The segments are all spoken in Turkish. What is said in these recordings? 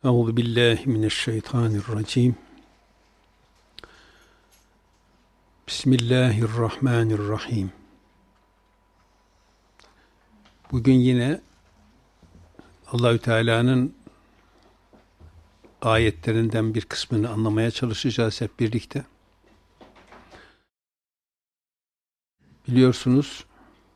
Euzu billahi mineşşeytanirracim. Bismillahirrahmanirrahim. Bugün yine Allahü Teala'nın ayetlerinden bir kısmını anlamaya çalışacağız hep birlikte. Biliyorsunuz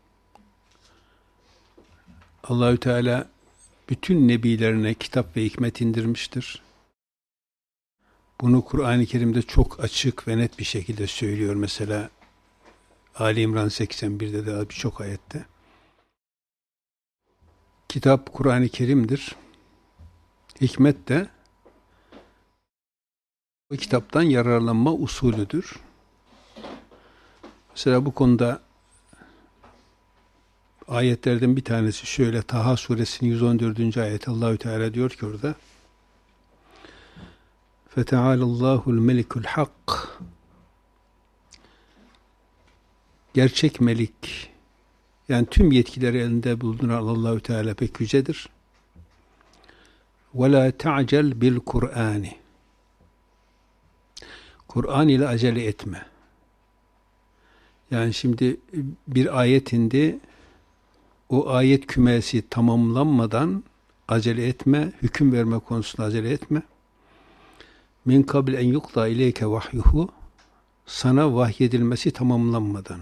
Allahü Teala bütün nebilerine kitap ve hikmet indirmiştir. Bunu Kur'an-ı Kerim'de çok açık ve net bir şekilde söylüyor. Mesela Ali İmran 81'de de birçok ayette. Kitap Kur'an-ı Kerim'dir. Hikmet de o kitaptan yararlanma usulüdür. Mesela bu konuda ayetlerden bir tanesi şöyle, Taha suresinin 114. ayet, Allahü Teala diyor ki orada: Feteâlallâhul melikul hak. Gerçek melik, yani tüm yetkileri elinde bulunduran Allahü Teala pek yücedir. Ve la ta'cel bil Kur'ani. Kur'an ile acele etme. Yani şimdi bir ayet indi, o ayet kümesi tamamlanmadan acele etme, hüküm verme konusunda acele etme. Min kabl en yukda ileyke vahyuhu, sana vahyedilmesi tamamlanmadan.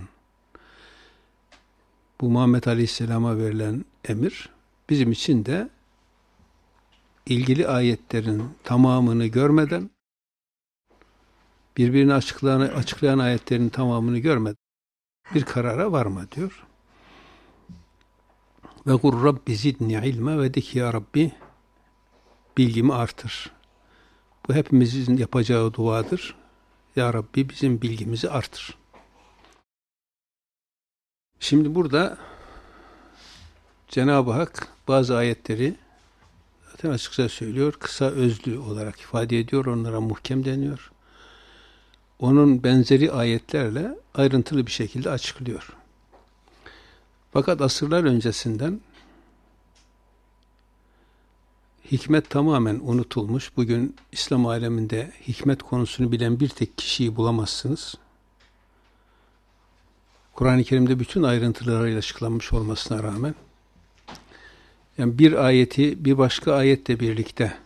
Bu Muhammed Aleyhisselam'a verilen emir, bizim için de ilgili ayetlerin tamamını görmeden, birbirini açıklayan ayetlerin tamamını görmeden bir karara varma diyor. Ve kur Rabbi zidni ilme, ve de ki ya Rabbi bilgimi artır. Bu hepimizin yapacağı duadır. Ya Rabbi bizim bilgimizi artır. Şimdi burada Cenab-ı Hak bazı ayetleri zaten açıkça söylüyor. Kısa özlü olarak ifade ediyor. Onlara muhkem deniyor. Onun benzeri ayetlerle ayrıntılı bir şekilde açıklıyor. Fakat asırlar öncesinden hikmet tamamen unutulmuş. Bugün İslam aleminde hikmet konusunu bilen bir tek kişiyi bulamazsınız. Kur'an-ı Kerim'de bütün ayrıntılarıyla açıklanmış olmasına rağmen, yani bir ayeti bir başka ayetle birlikte,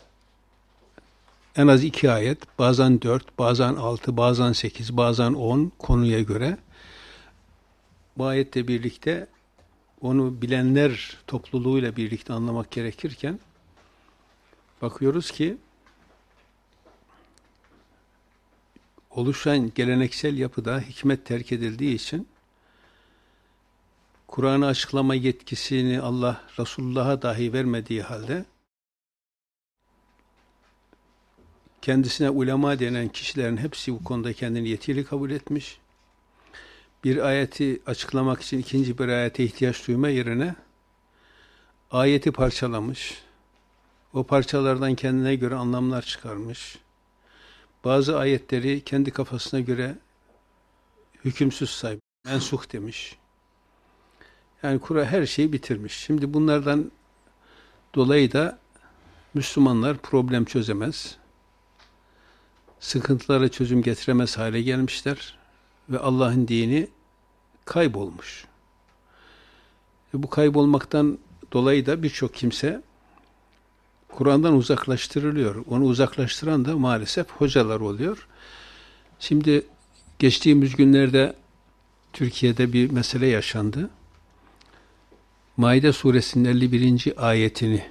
en az 2 ayet, bazen 4, bazen 6, bazen 8, bazen 10 konuya göre bu ayetle birlikte onu bilenler topluluğuyla birlikte anlamak gerekirken, bakıyoruz ki oluşan geleneksel yapıda hikmet terk edildiği için Kur'an'ı açıklama yetkisini Allah Resulullah'a dahi vermediği halde kendisine ulema denen kişilerin hepsi bu konuda kendini yetkili kabul etmiş. Bir ayeti açıklamak için ikinci bir ayete ihtiyaç duyma yerine ayeti parçalamış, o parçalardan kendine göre anlamlar çıkarmış, bazı ayetleri kendi kafasına göre hükümsüz saymış, mensuh demiş. Yani Kur'an her şeyi bitirmiş. Şimdi bunlardan dolayı da Müslümanlar problem çözemez, sıkıntılara çözüm getiremez hale gelmişler ve Allah'ın dini kaybolmuş. Bu kaybolmaktan dolayı da birçok kimse Kur'an'dan uzaklaştırılıyor. Onu uzaklaştıran da maalesef hocalar oluyor. Şimdi geçtiğimiz günlerde Türkiye'de bir mesele yaşandı. Maide suresinin 51. ayetini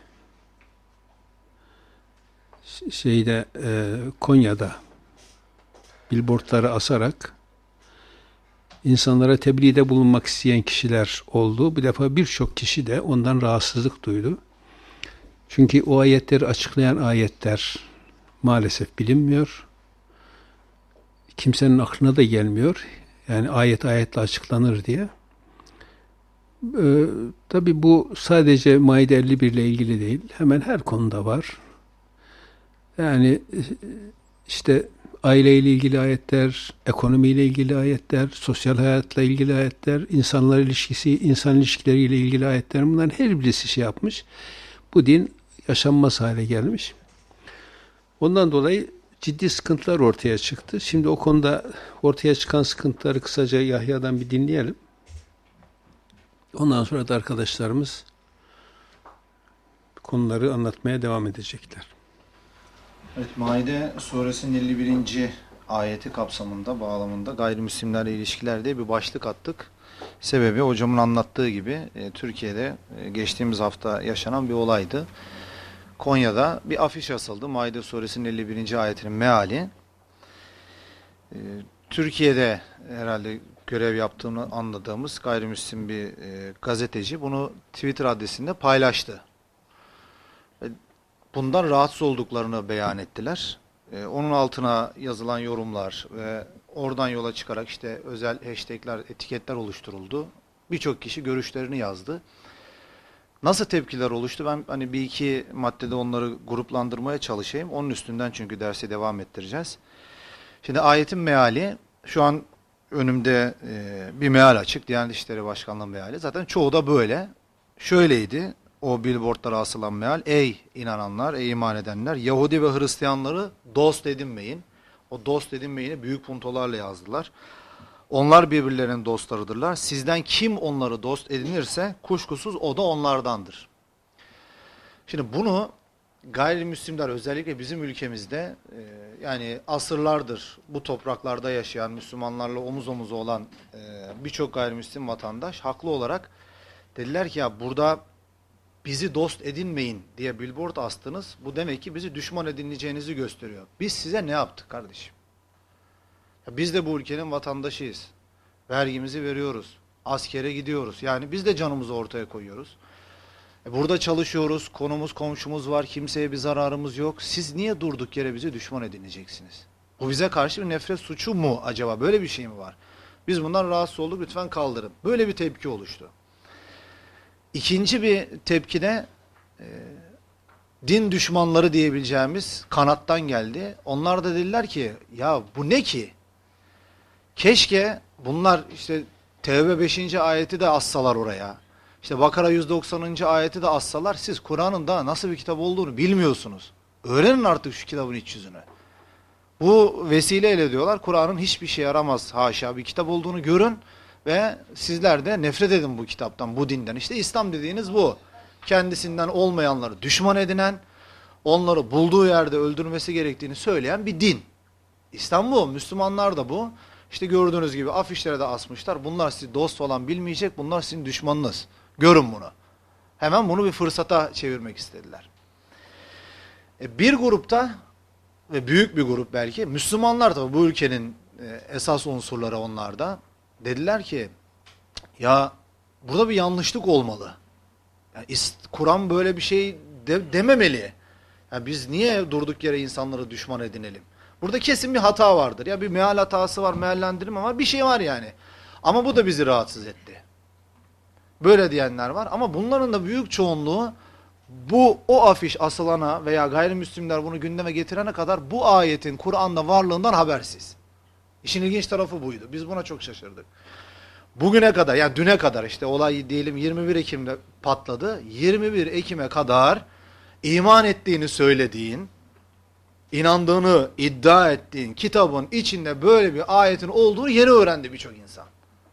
Konya'da billboardlara asarak insanlara tebliğde bulunmak isteyen kişiler oldu. Bir defa birçok kişi de ondan rahatsızlık duydu. Çünkü o ayetleri açıklayan ayetler maalesef bilinmiyor. Kimsenin aklına da gelmiyor. Yani ayet ayetle açıklanır diye. Tabii bu sadece Maide 51 ile ilgili değil. Hemen her konuda var. Yani işte aileyle ilgili ayetler, ekonomiyle ilgili ayetler, sosyal hayatla ilgili ayetler, insanlar ilişkisi, insan ilişkileriyle ilgili ayetler, bunların her birisi yapmış. Bu din yaşanmaz hale gelmiş. Ondan dolayı ciddi sıkıntılar ortaya çıktı. Şimdi o konuda ortaya çıkan sıkıntıları kısaca Yahya'dan bir dinleyelim. Ondan sonra da arkadaşlarımız konuları anlatmaya devam edecekler. Evet, Maide suresinin 51. ayeti kapsamında, bağlamında gayrimüslimlerle ilişkiler diye bir başlık attık. Sebebi hocamın anlattığı gibi Türkiye'de geçtiğimiz hafta yaşanan bir olaydı. Konya'da bir afiş asıldı. Maide suresinin 51. ayetinin meali. Türkiye'de herhalde görev yaptığını anladığımız gayrimüslim bir gazeteci bunu Twitter adresinde paylaştı. Bundan rahatsız olduklarını beyan ettiler. Onun altına yazılan yorumlar ve oradan yola çıkarak işte özel hashtagler, etiketler oluşturuldu. Birçok kişi görüşlerini yazdı. Nasıl tepkiler oluştu? Ben hani bir iki maddede onları gruplandırmaya çalışayım. Onun üstünden çünkü dersi devam ettireceğiz. Şimdi ayetin meali, şu an önümde bir meal açık. Diyanet İşleri Başkanlığı meali. Zaten çoğu da böyle. Şöyleydi o billboardlara asılan meal. Ey inananlar, ey iman edenler, Yahudi ve Hristiyanları dost edinmeyin. O dost edinmeyini büyük puntolarla yazdılar. Onlar birbirlerinin dostlarıdırlar. Sizden kim onları dost edinirse kuşkusuz o da onlardandır. Şimdi bunu gayrimüslimler özellikle bizim ülkemizde yani asırlardır bu topraklarda yaşayan Müslümanlarla omuz omuza olan birçok gayrimüslim vatandaş haklı olarak dediler ki ya burada bizi dost edinmeyin diye billboard astınız. Bu demek ki bizi düşman edineceğinizi gösteriyor. Biz size ne yaptık kardeşim? Ya biz de bu ülkenin vatandaşıyız. Vergimizi veriyoruz. Askere gidiyoruz. Yani biz de canımızı ortaya koyuyoruz. Burada çalışıyoruz. Konumuz, komşumuz var. Kimseye bir zararımız yok. Siz niye durduk yere bizi düşman edineceksiniz? Bu bize karşı bir nefret suçu mu acaba? Böyle bir şey mi var? Biz bundan rahatsız olduk. Lütfen kaldırın. Böyle bir tepki oluştu. İkinci bir tepki de din düşmanları diyebileceğimiz kanattan geldi. Onlar da dediler ki ya bu ne ki? Keşke bunlar işte Tevbe 5. ayeti de assalar oraya. İşte Bakara 190. ayeti de assalar. Siz Kur'an'ın daha nasıl bir kitap olduğunu bilmiyorsunuz. Öğrenin artık şu kitabın iç yüzünü. Bu vesileyle diyorlar Kur'an'ın hiçbir şey yaramaz haşa bir kitap olduğunu görün ve sizler de nefret edin bu kitaptan, bu dinden. İşte İslam dediğiniz bu. Kendisinden olmayanları düşman edinen, onları bulduğu yerde öldürmesi gerektiğini söyleyen bir din. İslam bu, Müslümanlar da bu. İşte gördüğünüz gibi afişlere de asmışlar. Bunlar sizi dost falan bilmeyecek, bunlar sizin düşmanınız. Görün bunu. Hemen bunu bir fırsata çevirmek istediler. Bir grupta ve büyük bir grup belki, Müslümanlar tabi bu ülkenin esas unsurları onlarda. Dediler ki, ya burada bir yanlışlık olmalı. Yani Kur'an böyle bir şey dememeli. Yani biz niye durduk yere insanları düşman edinelim? Burada kesin bir hata vardır. Ya bir meal hatası var, meallendirme var, bir şey var yani. Ama bu da bizi rahatsız etti. Böyle diyenler var ama bunların da büyük çoğunluğu o afiş asılana veya gayrimüslimler bunu gündeme getirene kadar bu ayetin Kur'an'da varlığından habersiz. İşin ilginç tarafı buydu. Biz buna çok şaşırdık. Bugüne kadar yani düne kadar işte olay diyelim 21 Ekim'de patladı. 21 Ekim'e kadar iman ettiğini söylediğin, inandığını iddia ettiğin kitabın içinde böyle bir ayetin olduğunu yeni öğrendi birçok insan.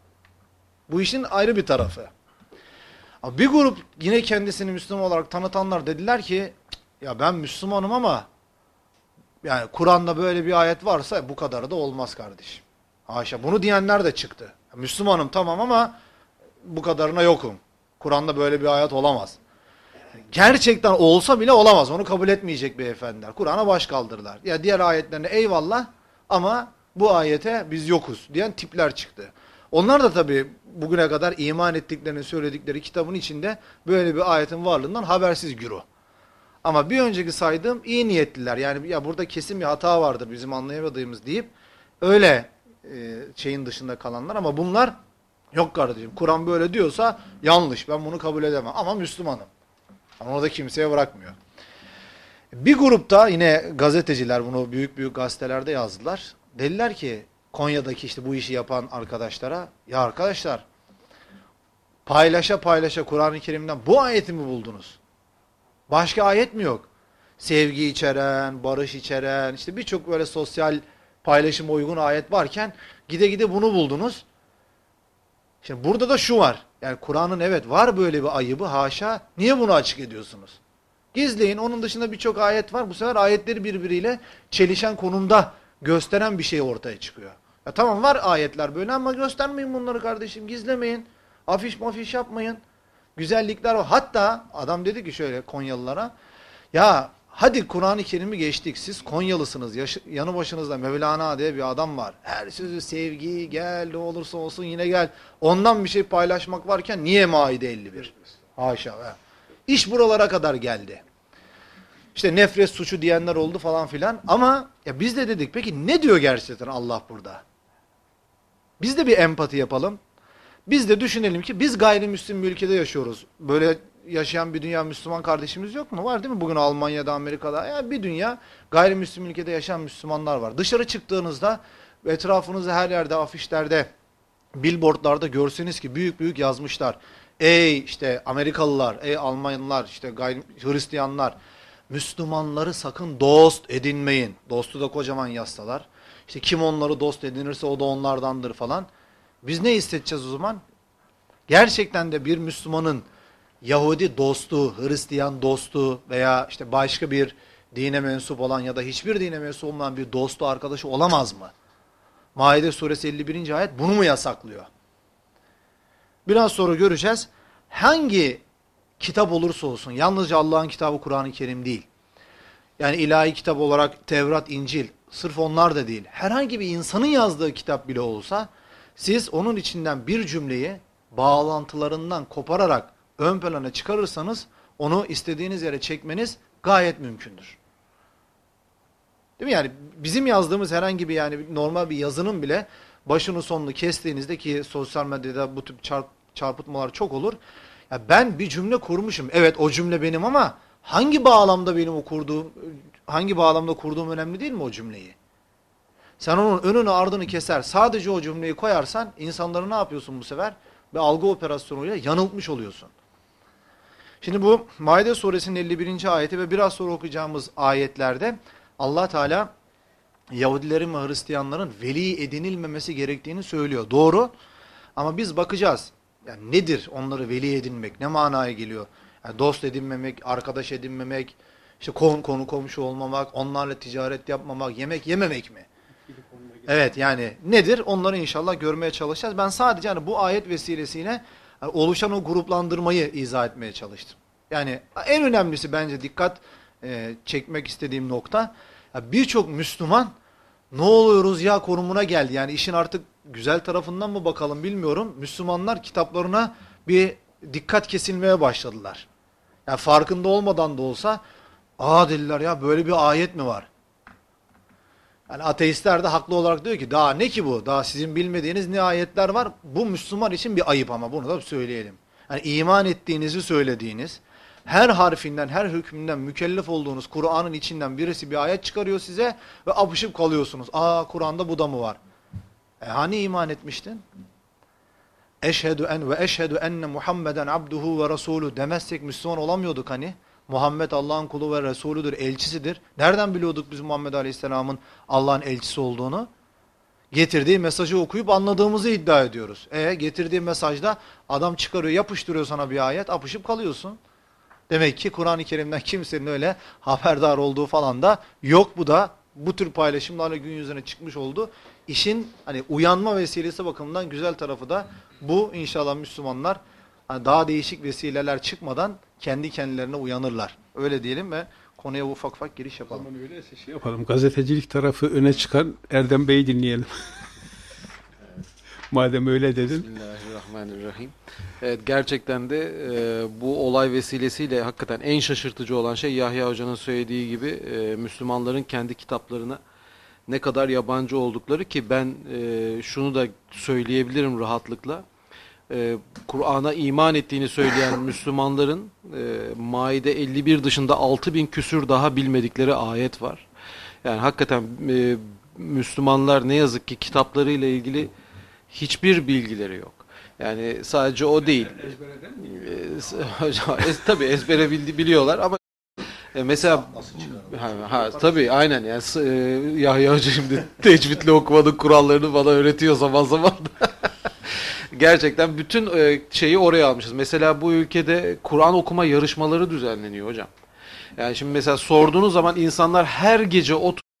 Bu işin ayrı bir tarafı. Bir grup yine kendisini Müslüman olarak tanıtanlar dediler ki ya ben Müslümanım ama yani Kur'an'da böyle bir ayet varsa bu kadarı da olmaz kardeşim. Haşa bunu diyenler de çıktı. Müslümanım tamam ama bu kadarına yokum. Kur'an'da böyle bir ayet olamaz. Gerçekten olsa bile olamaz. Onu kabul etmeyecek beyefendiler. Kur'an'a baş kaldırırlar. Ya diğer ayetlerine eyvallah ama bu ayete biz yokuz diyen tipler çıktı. Onlar da tabii bugüne kadar iman ettiklerini söyledikleri kitabın içinde böyle bir ayetin varlığından habersiz güruh. Ama bir önceki saydığım iyi niyetliler. Yani ya burada kesin bir hata vardır bizim anlayamadığımız deyip öyle şeyin dışında kalanlar ama bunlar yok kardeşim. Kur'an böyle diyorsa yanlış. Ben bunu kabul edemem ama Müslümanım. Ama onu da kimseye bırakmıyor. Bir grupta yine gazeteciler bunu büyük büyük gazetelerde yazdılar. Dediler ki Konya'daki işte bu işi yapan arkadaşlara ya arkadaşlar paylaşa paylaşa Kur'an-ı Kerim'den bu ayeti mi buldunuz? Başka ayet mi yok? sevgi içeren, barış içeren, işte birçok böyle sosyal paylaşıma uygun ayet varken gide gide bunu buldunuz. Şimdi burada da şu var. Yani Kur'an'ın evet var böyle bir ayıbı, haşa. Niye bunu açık ediyorsunuz? Gizleyin. Onun dışında birçok ayet var. Bu sefer ayetleri birbiriyle çelişen konumda gösteren bir şey ortaya çıkıyor. Ya tamam var ayetler böyle ama göstermeyin bunları kardeşim. Gizlemeyin. Afiş mafiş yapmayın. Güzellikler var. Hatta adam dedi ki şöyle Konyalılara, ya hadi Kur'an-ı Kerim'i geçtik. Siz Konyalısınız. Yanı başınızda Mevlana diye bir adam var. Her sözü sevgi, gel ne olursa olsun yine gel. Ondan bir şey paylaşmak varken niye Maide 51? Haşa be. İş buralara kadar geldi. İşte nefret suçu diyenler oldu falan filan. Ama ya biz de dedik peki ne diyor gerçekten Allah burada? Biz de bir empati yapalım. Biz de düşünelim ki biz gayrimüslim bir ülkede yaşıyoruz. Böyle yaşayan bir dünya Müslüman kardeşimiz yok mu? Var değil mi? Bugün Almanya'da, Amerika'da yani bir dünya gayrimüslim ülkede yaşayan Müslümanlar var. Dışarı çıktığınızda etrafınızda her yerde afişlerde, billboardlarda görseniz ki büyük büyük yazmışlar. Ey işte Amerikalılar, ey Almanlar, işte Hristiyanlar, Müslümanları sakın dost edinmeyin. Dostu da kocaman yazsalar. İşte kim onları dost edinirse o da onlardandır falan. Biz ne hissedeceğiz o zaman? Gerçekten de bir Müslümanın Yahudi dostu, Hristiyan dostu veya işte başka bir dine mensup olan ya da hiçbir dine mensup olmayan bir dostu, arkadaşı olamaz mı? Maide suresi 51. ayet bunu mu yasaklıyor? Biraz sonra göreceğiz. Hangi kitap olursa olsun, yalnızca Allah'ın kitabı Kur'an-ı Kerim değil. Yani ilahi kitap olarak Tevrat, İncil, sırf onlar da değil. Herhangi bir insanın yazdığı kitap bile olsa, siz onun içinden bir cümleyi bağlantılarından kopararak ön plana çıkarırsanız, onu istediğiniz yere çekmeniz gayet mümkündür. Değil mi? Yani bizim yazdığımız herhangi bir yani normal bir yazının bile başını sonunu kestiğinizde ki sosyal medyada bu tip çarpıtmalar çok olur. Ya ben bir cümle kurmuşum. Evet o cümle benim ama hangi bağlamda benim o kurduğum, hangi bağlamda kurduğum önemli değil mi o cümleyi? Sen onun önünü ardını keser, sadece o cümleyi koyarsan insanları ne yapıyorsun bu sefer? Bir algı operasyonuyla yanıltmış oluyorsun. Şimdi bu Maide suresinin 51. ayeti ve biraz sonra okuyacağımız ayetlerde Allah Teala Yahudilerin ve Hristiyanların veli edinilmemesi gerektiğini söylüyor. Doğru ama biz bakacağız. Yani nedir onları veli edinmek? Ne manaya geliyor? Yani dost edinmemek, arkadaş edinmemek, işte konu komşu olmamak, onlarla ticaret yapmamak, yemek yememek mi? Evet yani nedir? Onları inşallah görmeye çalışacağız. Ben sadece hani bu ayet vesilesiyle yani oluşan o gruplandırmayı izah etmeye çalıştım. Yani en önemlisi bence dikkat çekmek istediğim nokta, birçok Müslüman ne oluyoruz ya konumuna geldi. Yani işin artık güzel tarafından mı bakalım bilmiyorum. Müslümanlar kitaplarına bir dikkat kesilmeye başladılar. Yani farkında olmadan da olsa dediler ya böyle bir ayet mi var? Yani ateistler de haklı olarak diyor ki daha ne ki bu? Daha sizin bilmediğiniz ne ayetler var? Bu Müslüman için bir ayıp ama bunu da söyleyelim. Yani iman ettiğinizi söylediğiniz, her harfinden, her hükmünden mükellef olduğunuz Kur'an'ın içinden birisi bir ayet çıkarıyor size ve apışıp kalıyorsunuz. Kur'an'da bu da mı var? Hani iman etmiştin? Eşhedü enne Muhammeden abduhu ve rasulü demezsek Müslüman olamıyorduk hani. Muhammed Allah'ın kulu ve Resulüdür, elçisidir. Nereden biliyorduk biz Muhammed Aleyhisselam'ın Allah'ın elçisi olduğunu? Getirdiği mesajı okuyup anladığımızı iddia ediyoruz. Getirdiği mesajda adam çıkarıyor, yapıştırıyor sana bir ayet, apışıp kalıyorsun. Demek ki Kur'an-ı Kerim'den kimsenin öyle haberdar olduğu falan da yok. Bu da bu tür paylaşımlarla gün yüzüne çıkmış oldu. İşin hani uyanma vesilesi bakımından güzel tarafı da bu. İnşallah Müslümanlar hani daha değişik vesileler çıkmadan kendi kendilerine uyanırlar. Öyle diyelim ve konuya ufak ufak giriş yapalım. O zaman öyleyse şey yapalım. Gazetecilik tarafı öne çıkan Erdem Bey'i dinleyelim. Madem öyle dedin. Bismillahirrahmanirrahim. Evet, gerçekten de bu olay vesilesiyle hakikaten en şaşırtıcı olan şey Yahya Hoca'nın söylediği gibi Müslümanların kendi kitaplarına ne kadar yabancı oldukları ki ben şunu da söyleyebilirim rahatlıkla. Kur'an'a iman ettiğini söyleyen Müslümanların Maide 51 dışında 6000 küsür daha bilmedikleri ayet var. Yani hakikaten Müslümanlar ne yazık ki kitaplarıyla ilgili hiçbir bilgileri yok. Yani sadece o değil. Tabii ezbere biliyorlar ama Mesela Nasıl çıkarılır? tabii aynen yani Yahya Hoca şimdi tecvidle okumanın kurallarını bana öğretiyor zaman zaman. Gerçekten bütün şeyi oraya almışız. Mesela bu ülkede Kur'an okuma yarışmaları düzenleniyor hocam. Yani şimdi mesela sorduğunuz zaman insanlar her gece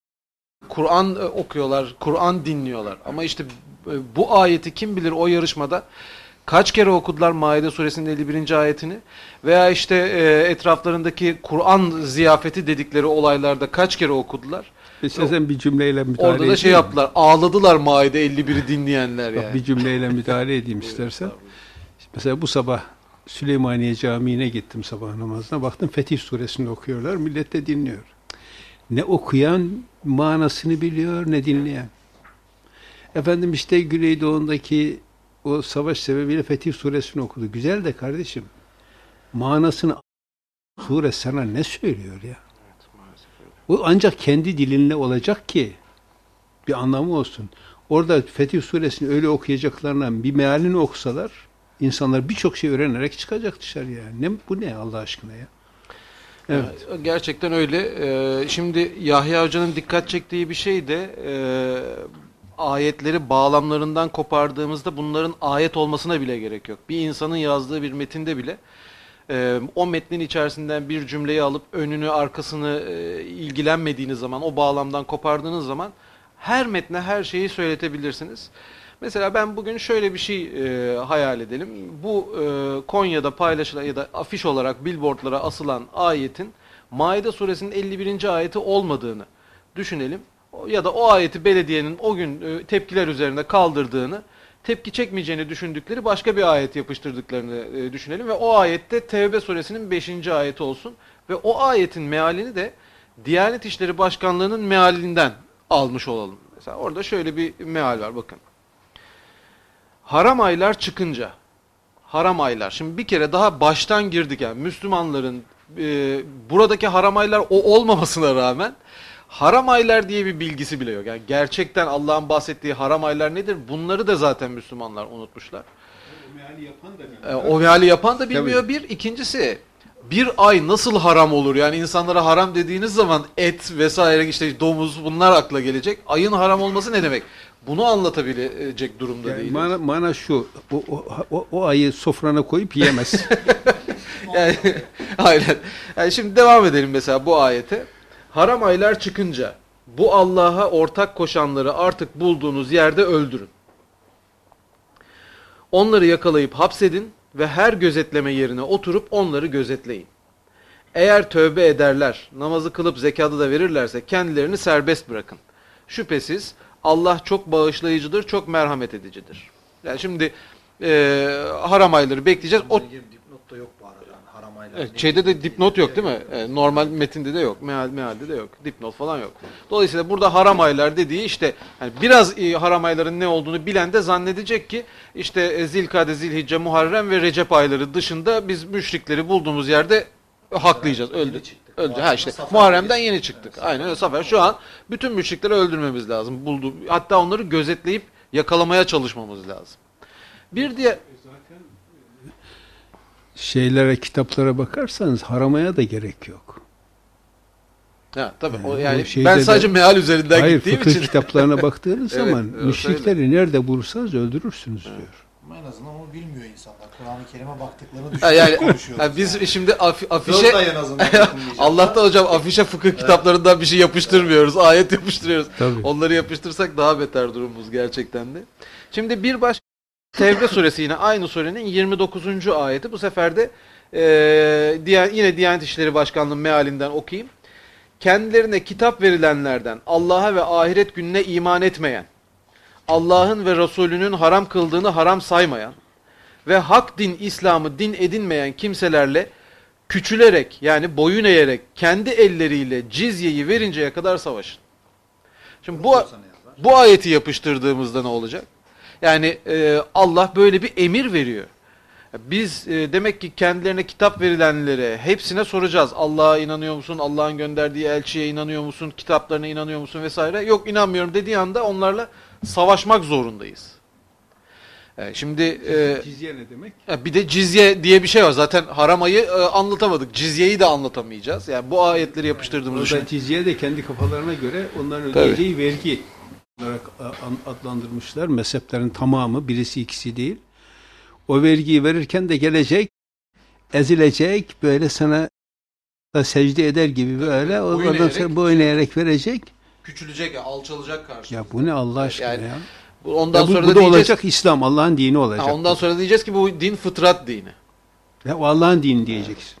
Kur'an okuyorlar, Kur'an dinliyorlar. Ama işte bu ayeti kim bilir o yarışmada kaç kere okudular Maide suresinin 51. ayetini veya işte etraflarındaki Kur'an ziyafeti dedikleri olaylarda kaç kere okudular. İstersen bir cümleyle müdahale Orada da şey edeyim. yaptılar, ağladılar Maide 51'i dinleyenler Bak, yani. bir cümleyle müdahale edeyim istersen. Mesela bu sabah Süleymaniye Camii'ne gittim sabah namazına. Baktım Fetih Suresini okuyorlar. Millet de dinliyor. Ne okuyan manasını biliyor, ne dinleyen. Efendim işte Güneydoğu'ndaki o savaş sebebiyle Fetih Suresini okudu. Güzel de kardeşim, manasını sure sana ne söylüyor ya? O ancak kendi dilinle olacak ki bir anlamı olsun. Orada Fetih Suresini öyle okuyacaklarına bir mealini okusalar, insanlar birçok şey öğrenerek çıkacak dışarıya. Bu ne Allah aşkına ya? Evet. Gerçekten öyle. Şimdi Yahya Hoca'nın dikkat çektiği bir şey de ayetleri bağlamlarından kopardığımızda bunların ayet olmasına bile gerek yok. Bir insanın yazdığı bir metinde bile o metnin içerisinden bir cümleyi alıp önünü arkasını ilgilenmediğiniz zaman, o bağlamdan kopardığınız zaman her metne her şeyi söyletebilirsiniz. Mesela ben bugün şöyle bir şey hayal edelim. Bu Konya'da paylaşılan ya da afiş olarak billboardlara asılan ayetin Maide suresinin 51. ayeti olmadığını düşünelim. Ya da o ayeti belediyenin o gün tepkiler üzerine kaldırdığını, tepki çekmeyeceğini düşündükleri başka bir ayet yapıştırdıklarını düşünelim ve o ayette Tevbe suresinin 5. ayeti olsun ve o ayetin mealini de Diyanet İşleri Başkanlığı'nın mealinden almış olalım. Mesela orada şöyle bir meal var, bakın. Haram aylar çıkınca, haram aylar. Şimdi bir kere daha baştan girdik yani Müslümanların buradaki haram aylar o olmamasına rağmen haram aylar diye bir bilgisi bile yok. Yani gerçekten Allah'ın bahsettiği haram aylar nedir? Bunları da zaten Müslümanlar unutmuşlar. O meali yapan da bilmiyor. Bir. İkincisi, bir ay nasıl haram olur? Yani insanlara haram dediğiniz zaman et vesaire, işte domuz, bunlar akla gelecek. Ayın haram olması ne demek? Bunu anlatabilecek durumda Yani değiliz. mana şu, o ayı sofrana koyup yiyemez. Yani, aynen. Yani şimdi devam edelim mesela bu ayete. Haram aylar çıkınca bu Allah'a ortak koşanları artık bulduğunuz yerde öldürün. Onları yakalayıp hapsedin ve her gözetleme yerine oturup onları gözetleyin. Eğer tövbe ederler, namazı kılıp zekatı da verirlerse kendilerini serbest bırakın. Şüphesiz Allah çok bağışlayıcıdır, çok merhamet edicidir. Yani şimdi haram ayları bekleyeceğiz. Dipnot da yok bu arada. Yani haram aylar. Şeyde de dipnot yok değil mi? Normal metinde de yok. Mealde de yok. Dipnot falan yok. Dolayısıyla burada haram aylar dediği işte yani biraz haram ayların ne olduğunu bilen de zannedecek ki işte Zilkade, Zilhicce, Muharrem ve Recep ayları dışında biz müşrikleri bulduğumuz yerde haklayacağız. Öldü. Ha işte Muharrem'den yeni çıktık. Aynen öyle. Zafer şu an bütün müşrikleri öldürmemiz lazım. Hatta onları gözetleyip yakalamaya çalışmamız lazım. Bir diğer şeylere, kitaplara bakarsanız haramaya da gerek yok. Ha tabii. Yani Ben sadece meal üzerinden hayır, gittiğim fıkıh için. kitaplarına baktığınız Evet, zaman müşrikleri nerede bulursanız öldürürsünüz diyor. Ama en azından onu bilmiyor insanlar. Kur'an-ı Kerim'e baktıklarını Ha, düşünerek yani, konuşuyoruz. biz şimdi afişe Dört ay en azından dokunmayacak. Allah'ta hocam afişe fıkıh kitaplarından bir şey yapıştırmıyoruz. Ayet yapıştırıyoruz. Tabii. Onları yapıştırsak daha beter durumumuz gerçekten de. Şimdi bir başka Tevbe suresi, yine aynı surenin 29. ayeti. Bu sefer de yine Diyanet İşleri Başkanlığı mealinden okuyayım. Kendilerine kitap verilenlerden Allah'a ve ahiret gününe iman etmeyen, Allah'ın ve Resulünün haram kıldığını haram saymayan ve hak din İslam'ı din edinmeyen kimselerle küçülerek, yani boyun eğerek kendi elleriyle cizyeyi verinceye kadar savaşın. Şimdi bu ayeti yapıştırdığımızda ne olacak? Yani Allah böyle bir emir veriyor. Biz demek ki kendilerine kitap verilenlere hepsine soracağız. Allah'a inanıyor musun? Allah'ın gönderdiği elçiye inanıyor musun? Kitaplarına inanıyor musun? Vesaire. Yok, inanmıyorum dediği anda onlarla savaşmak zorundayız. Şimdi Cizye ne demek? bir de cizye diye bir şey var. Zaten haram ayı anlatamadık. Cizyeyi de anlatamayacağız. Yani bu ayetleri yapıştırdığımız Orada cizye de kendi kafalarına göre onların Tabii. ödeyeceği vergi olarak adlandırmışlar. Mezheplerin tamamı, birisi ikisi değil. O vergiyi verirken de gelecek, ezilecek, böyle sana da secde eder gibi böyle. Ondan sonra boyun eğerek verecek. küçülecek, alçalacak karşı. Ya bu ne Allah aşkına Yani ya? Ondan Ya sonra bu da da diyeceğiz, olacak, İslam, Allah'ın dini olacak. ondan sonra diyeceğiz ki bu din fıtrat dini. Ya o Allah'ın dini diyeceksin.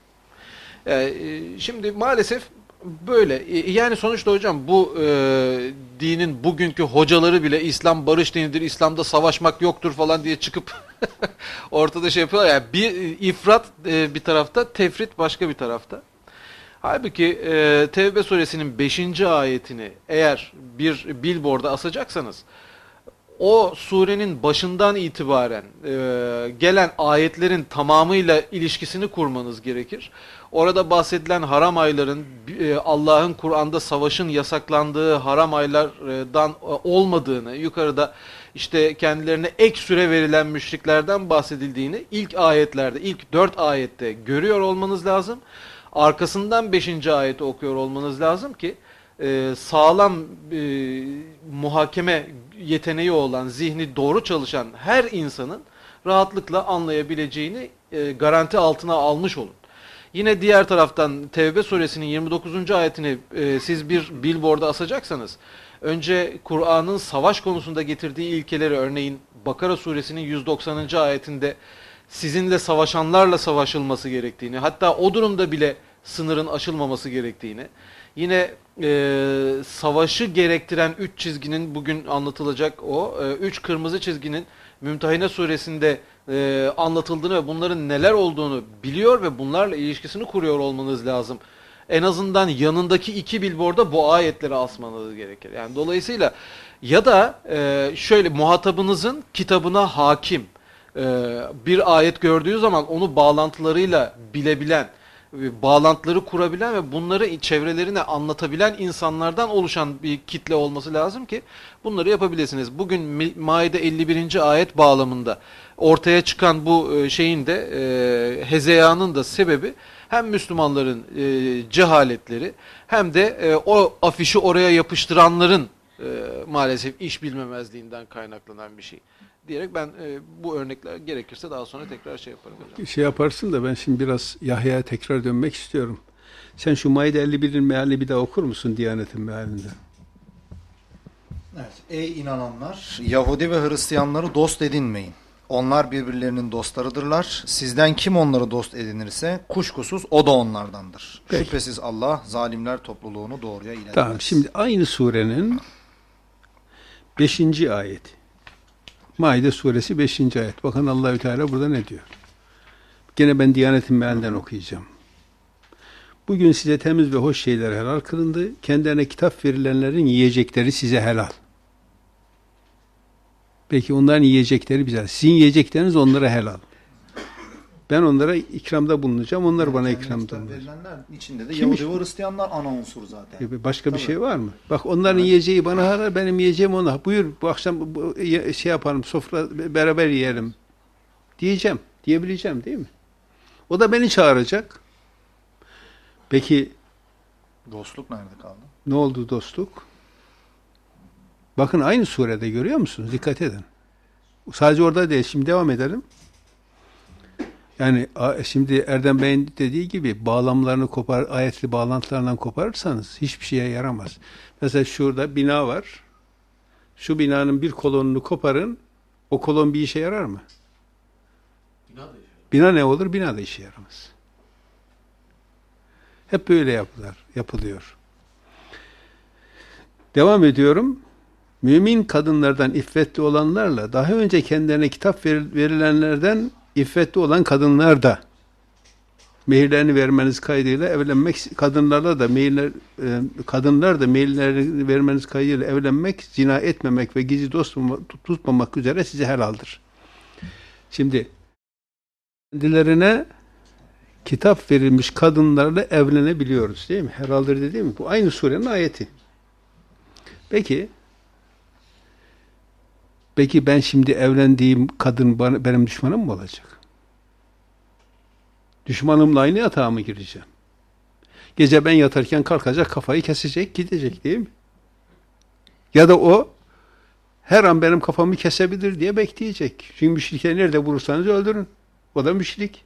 Şimdi maalesef böyle. Yani sonuçta hocam bu dinin bugünkü hocaları bile İslam barış dinidir, İslam'da savaşmak yoktur falan diye çıkıp ortada şey yapıyorlar. Yani bir ifrat bir tarafta, tefrit başka bir tarafta. Halbuki Tevbe suresinin 5. ayetini eğer bir billboard'a asacaksanız o surenin başından itibaren gelen ayetlerin tamamıyla ilişkisini kurmanız gerekir. Orada bahsedilen haram ayların Allah'ın Kur'an'da savaşın yasaklandığı haram aylardan olmadığını, yukarıda işte kendilerine ek süre verilen müşriklerden bahsedildiğini ilk ayetlerde, ilk 4 ayette görüyor olmanız lazım. Arkasından 5. ayeti okuyor olmanız lazım ki sağlam muhakeme yeteneği olan, zihni doğru çalışan her insanın rahatlıkla anlayabileceğini garanti altına almış olun. Yine diğer taraftan Tevbe suresinin 29. ayetini siz bir billboard'a asacaksanız, önce Kur'an'ın savaş konusunda getirdiği ilkeleri, örneğin Bakara suresinin 190. ayetinde sizinle savaşanlarla savaşılması gerektiğini, hatta o durumda bile sınırın aşılmaması gerektiğini, yine savaşı gerektiren 3 çizginin bugün anlatılacak o 3 kırmızı çizginin Mümtehine suresinde anlatıldığını ve bunların neler olduğunu biliyor ve bunlarla ilişkisini kuruyor olmanız lazım. En azından yanındaki 2 billboard'a bu ayetleri asmanız gerekir. Yani dolayısıyla ya da şöyle, muhatabınızın kitabına hakim, bir ayet gördüğü zaman onu bağlantılarıyla bilebilen, bağlantıları kurabilen ve bunları çevrelerine anlatabilen insanlardan oluşan bir kitle olması lazım ki bunları yapabilirsiniz. Bugün Maide 51. ayet bağlamında ortaya çıkan bu şeyin de hezeyanın da sebebi hem Müslümanların cehaletleri hem de o afişi oraya yapıştıranların maalesef iş bilmemezliğinden kaynaklanan bir şey diyerek ben bu örnekler gerekirse daha sonra tekrar şey yaparım hocam. Şey yaparsın da ben şimdi biraz Yahya'ya tekrar dönmek istiyorum. Sen şu Maide 51'in mealini bir daha okur musun Diyanet'in mealinde? Evet. Ey inananlar, Yahudi ve Hristiyanları dost edinmeyin. Onlar birbirlerinin dostlarıdırlar. Sizden kim onları dost edinirse kuşkusuz o da onlardandır. Peki. Şüphesiz Allah zalimler topluluğunu doğruya iletmez. Tamam, şimdi aynı surenin 5. ayeti. Maide suresi 5. ayet. Bakın Allahü Teala burada ne diyor? Gene ben Diyanet'in mealinden okuyacağım. Bugün size temiz ve hoş şeyler helal kılındı. Kendilerine kitap verilenlerin yiyecekleri size helal. Peki onların yiyecekleri bize. Sizin yiyecekleriniz onlara helal. Ben onlara ikramda bulunacağım. Onlar bana ikramda bulunacak. Verilenler içinde de Kim Yahudi ve Hristiyanlar ana unsur zaten. Başka bir Tabii. şey var mı? Bak onların yiyeceği bana helal, benim yiyeceğim ona. Buyur bu akşam şey yapalım, sofra beraber yiyelim diyeceğim. Diyebileceğim değil mi? O da beni çağıracak. Peki Dostluk nerede kaldı? ne oldu dostluk? Bakın aynı surede görüyor musunuz? Dikkat edin. Sadece orada değil. Şimdi devam edelim. Yani şimdi Erdem Bey'in dediği gibi bağlamlarını ayetli bağlantılarından koparırsanız hiçbir şeye yaramaz. Mesela şurada bina var. Şu binanın bir kolonunu koparın. O kolon bir işe yarar mı? Bina ne olur? Bina da işe yaramaz. Hep böyle yapılıyor. Devam ediyorum. Mümin kadınlardan iffetli olanlarla daha önce kendilerine kitap verilenlerden iffetli olan kadınlar da mehirlerini vermeniz kaydıyla evlenmek, kadınlar da mehirlerini vermeniz kaydıyla evlenmek, zina etmemek ve gizli dost tutmamak üzere size helaldir. Şimdi kendilerine kitap verilmiş kadınlarla evlenebiliyoruz değil mi? Helaldir değil mi? Bu aynı surenin ayeti. Peki Peki ben şimdi evlendiğim kadın benim düşmanım mı olacak? Düşmanımla aynı yatağa mı gireceğim? Gece ben yatarken kalkacak, kafayı kesecek, gidecek değil mi? Ya da o her an benim kafamı kesebilir diye bekleyecek. Çünkü müşrikleri nerede bulursanız öldürün. O da müşrik.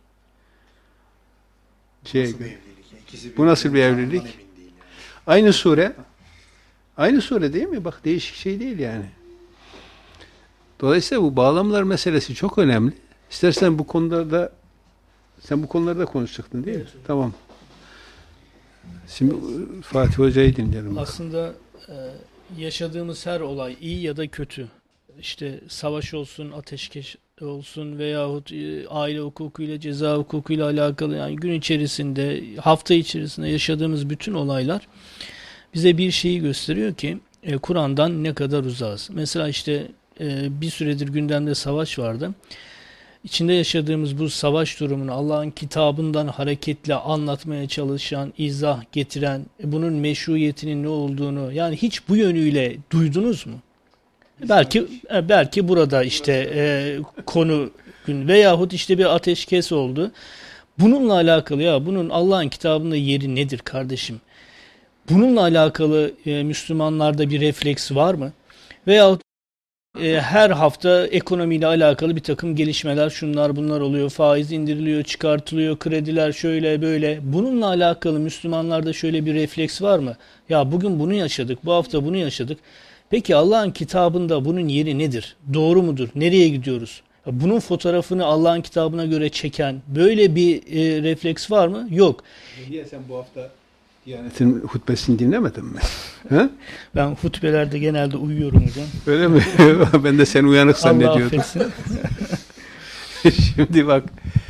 Nasıl bir evlilik? İkisi Bu nasıl bir evlilik? emin değil yani. Aynı sure. Aynı sure değil mi? Bak değişik şey değil yani. Dolayısıyla bu bağlamlar meselesi çok önemli. İstersen bu konularda sen bu konularda konuşacaktın değil mi? Evet. Tamam. Şimdi Fatih Hoca'yı dinleyelim. Aslında yaşadığımız her olay iyi ya da kötü. İşte savaş olsun, ateşkes olsun veyahut aile hukukuyla, ceza hukukuyla alakalı yani gün içerisinde, hafta içerisinde yaşadığımız bütün olaylar bize bir şeyi gösteriyor ki Kur'an'dan ne kadar uzağız. Mesela işte bir süredir gündemde savaş vardı. İçinde yaşadığımız bu savaş durumunu Allah'ın kitabından hareketle anlatmaya çalışan, izah getiren, bunun meşruiyetinin ne olduğunu yani hiç bu yönüyle duydunuz mu? Belki burada işte konu veyahut işte bir ateşkes oldu. Bununla alakalı ya bunun Allah'ın kitabında yeri nedir kardeşim? Bununla alakalı Müslümanlarda bir refleks var mı? Veyahut her hafta ekonomiyle alakalı bir takım gelişmeler, şunlar bunlar oluyor, faiz indiriliyor, çıkartılıyor, krediler şöyle böyle. Bununla alakalı Müslümanlarda şöyle bir refleks var mı? Ya bugün bunu yaşadık, bu hafta bunu yaşadık. Peki Allah'ın kitabında bunun yeri nedir? Doğru mudur? Nereye gidiyoruz? Bunun fotoğrafını Allah'ın kitabına göre çeken böyle bir refleks var mı? Yok. Niye sen bu hafta Diyanet'in hutbesini dinlemedin mi? Ha? Ben hutbelerde genelde uyuyorum hocam. Öyle mi? Ben de sen uyanık Allah zannediyordum. affetsin. Şimdi bak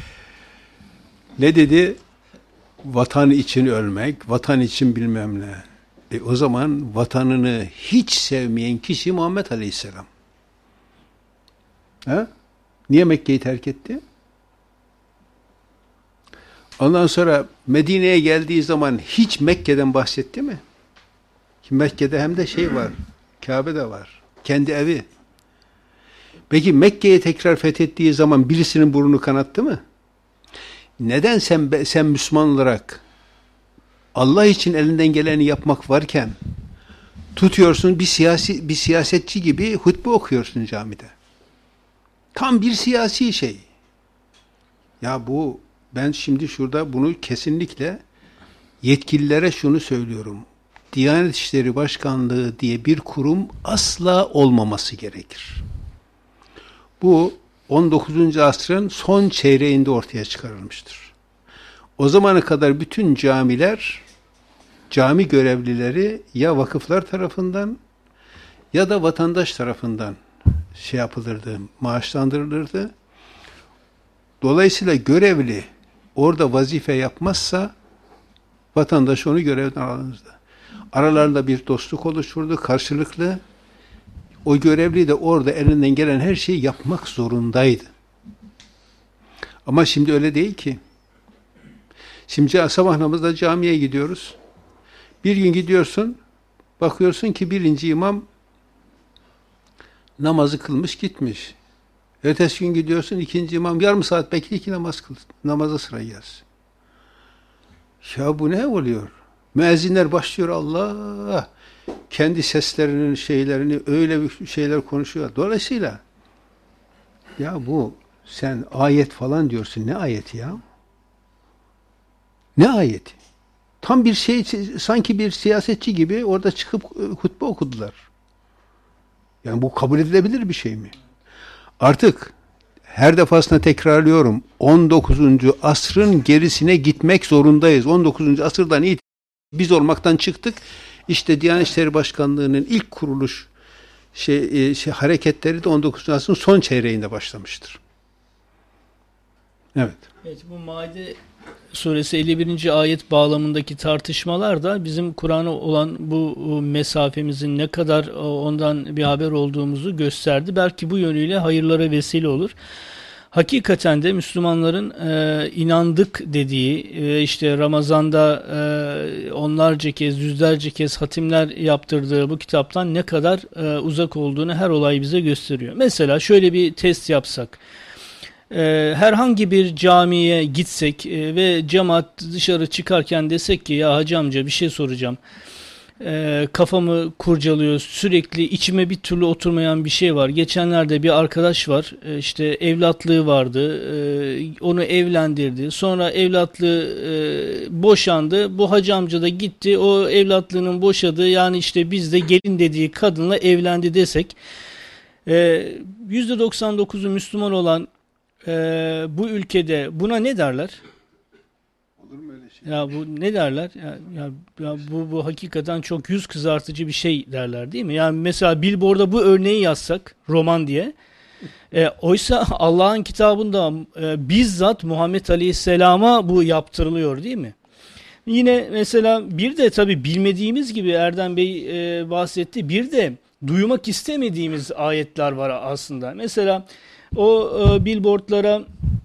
ne dedi? Vatan için ölmek, vatan için bilmem ne. O zaman vatanını hiç sevmeyen kişi Muhammed Aleyhisselam. Ha? Niye Mekke'yi terk etti? Ondan sonra Medine'ye geldiği zaman hiç Mekke'den bahsetti mi? Ki Mekke'de hem de şey var, Kabe de var, kendi evi. Peki Mekke'yi tekrar fethettiği zaman birisinin burnunu kanattı mı? Neden sen Müslüman olarak Allah için elinden geleni yapmak varken tutuyorsun bir siyasetçi gibi hutbe okuyorsun camide? Tam bir siyasi şey. Ya ben şimdi şurada bunu kesinlikle yetkililere şunu söylüyorum. Diyanet İşleri Başkanlığı diye bir kurum asla olmaması gerekir. Bu 19. asrın son çeyreğinde ortaya çıkarılmıştır. O zamana kadar bütün cami görevlileri ya vakıflar tarafından ya da vatandaş tarafından yapılırdı, maaşlandırılırdı. Dolayısıyla görevli orada vazife yapmazsa vatandaş onu görevden alınırdı. Aralarında bir dostluk oluşurdu, karşılıklı. O görevli de orada elinden gelen her şeyi yapmak zorundaydı. Ama şimdi öyle değil ki. Şimdi sabah namazda camiye gidiyoruz. Bir gün gidiyorsun, bakıyorsun ki birinci imam namazı kılmış gitmiş. Ertesi gün gidiyorsun, ikinci imam yarım saat bekle ki namaz kıl. Namaza sıra gelsin. Ya bu ne oluyor? Müezzinler başlıyor Allah. Kendi seslerinin şeylerini öyle bir şeyler konuşuyor. Dolayısıyla ya sen ayet falan diyorsun. Ne ayeti ya? Ne ayeti? Tam bir sanki bir siyasetçi gibi orada çıkıp hutbe okudular. Yani bu kabul edilebilir bir şey mi? Artık her defasında tekrarlıyorum. 19. asrın gerisine gitmek zorundayız. 19. asırdan itibaren biz olmaktan çıktık. İşte Diyanet İşleri Başkanlığı'nın ilk kuruluş hareketleri de 19. asrın son çeyreğinde başlamıştır. Evet. Evet, bu Maide suresi 51. ayet bağlamındaki tartışmalar da bizim Kur'an'a olan bu mesafemizin ne kadar ondan bir haber olduğumuzu gösterdi. Belki bu yönüyle hayırlara vesile olur. hakikaten de Müslümanların inandık dediği, işte Ramazan'da onlarca kez, yüzlerce kez hatimler yaptırdığı bu kitaptan ne kadar uzak olduğunu her olay bize gösteriyor. Mesela şöyle bir test yapsak. Herhangi bir camiye gitsek ve cemaat dışarı çıkarken desek ki ya hacı amca bir şey soracağım. Kafamı kurcalıyor, sürekli içime bir türlü oturmayan bir şey var. Geçenlerde bir arkadaş var, işte evlatlığı vardı, onu evlendirdi. Sonra evlatlığı boşandı. Bu hacı amca da gitti, o evlatlığının boşadığı, yani işte bizde gelin dediği kadınla evlendi desek, %99'u Müslüman olan bu ülkede buna ne derler? Olur mu öyle şey? Ya bu ne derler? Ya bu hakikaten çok yüz kızartıcı bir şey derler, değil mi? Yani mesela Billboard'a bu örneği yazsak, roman diye. Oysa Allah'ın kitabında bizzat Muhammed Aleyhisselam'a bu yaptırılıyor, değil mi? Yine mesela bir de tabii bilmediğimiz gibi Erdem Bey bahsetti. Bir de duymak istemediğimiz ayetler var aslında. Mesela o billboardlara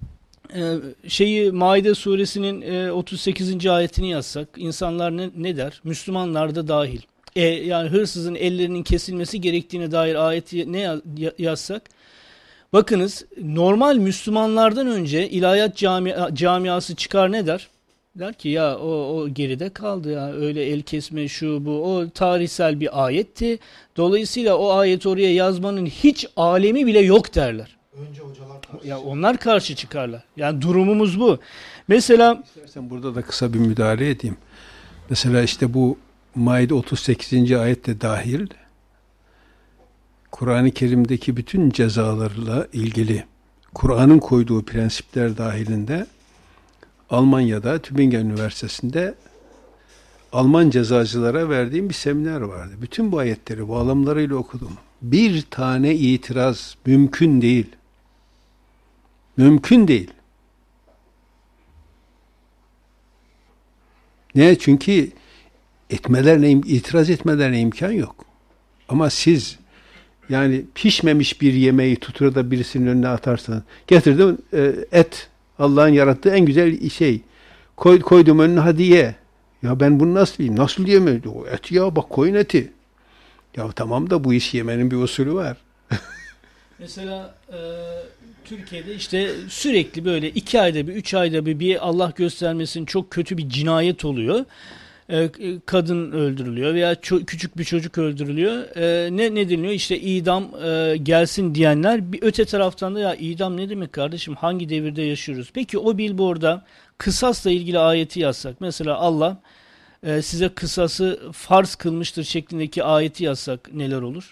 Maide suresinin 38. ayetini yazsak, insanlar ne der? Müslümanlar da dahil. Yani hırsızın ellerinin kesilmesi gerektiğine dair ayeti yazsak? Bakınız, normal Müslümanlardan önce ilahiyat camiası çıkar, ne der? Der ki ya o geride kaldı ya, öyle el kesme şu bu, o tarihsel bir ayetti. Dolayısıyla o ayeti oraya yazmanın hiç alemi bile yok derler. Önce hocalar karşı. Ya onlar karşı çıkarlar. Yani durumumuz bu. Mesela İstersen burada da kısa bir müdahale edeyim. Mesela işte bu Maide 38. ayet de dahil, Kur'an-ı Kerim'deki bütün cezalarla ilgili Kur'an'ın koyduğu prensipler dahilinde Almanya'da Tübingen Üniversitesi'nde Alman cezacılara verdiğim bir seminer vardı. Bütün bu ayetleri bağlamlarıyla okudum. Bir tane itiraz mümkün değil. Mümkün değil. Ne? Çünkü itiraz etmelerine imkan yok. Ama siz yani pişmemiş bir yemeği tutur da birisinin önüne atarsanız, getirdim et, Allah'ın yarattığı en güzel şey, koydum önüne, hadi ye. Ya ben bunu nasıl yiyeyim? Nasıl yiyeyim? O et ya, bak koyun eti. Ya tamam da bu iş yemenin bir usulü var. mesela Türkiye'de işte sürekli böyle 2 ayda bir, 3 ayda bir Allah göstermesin çok kötü bir cinayet oluyor. Kadın öldürülüyor veya küçük bir çocuk öldürülüyor. Ne deniliyor? İşte idam gelsin diyenler. Bir öte taraftan da ya idam ne demek kardeşim? Hangi devirde yaşıyoruz? Peki o billboard'a kısasla ilgili ayeti yazsak. Mesela Allah size kısası farz kılmıştır şeklindeki ayeti yazsak neler olur?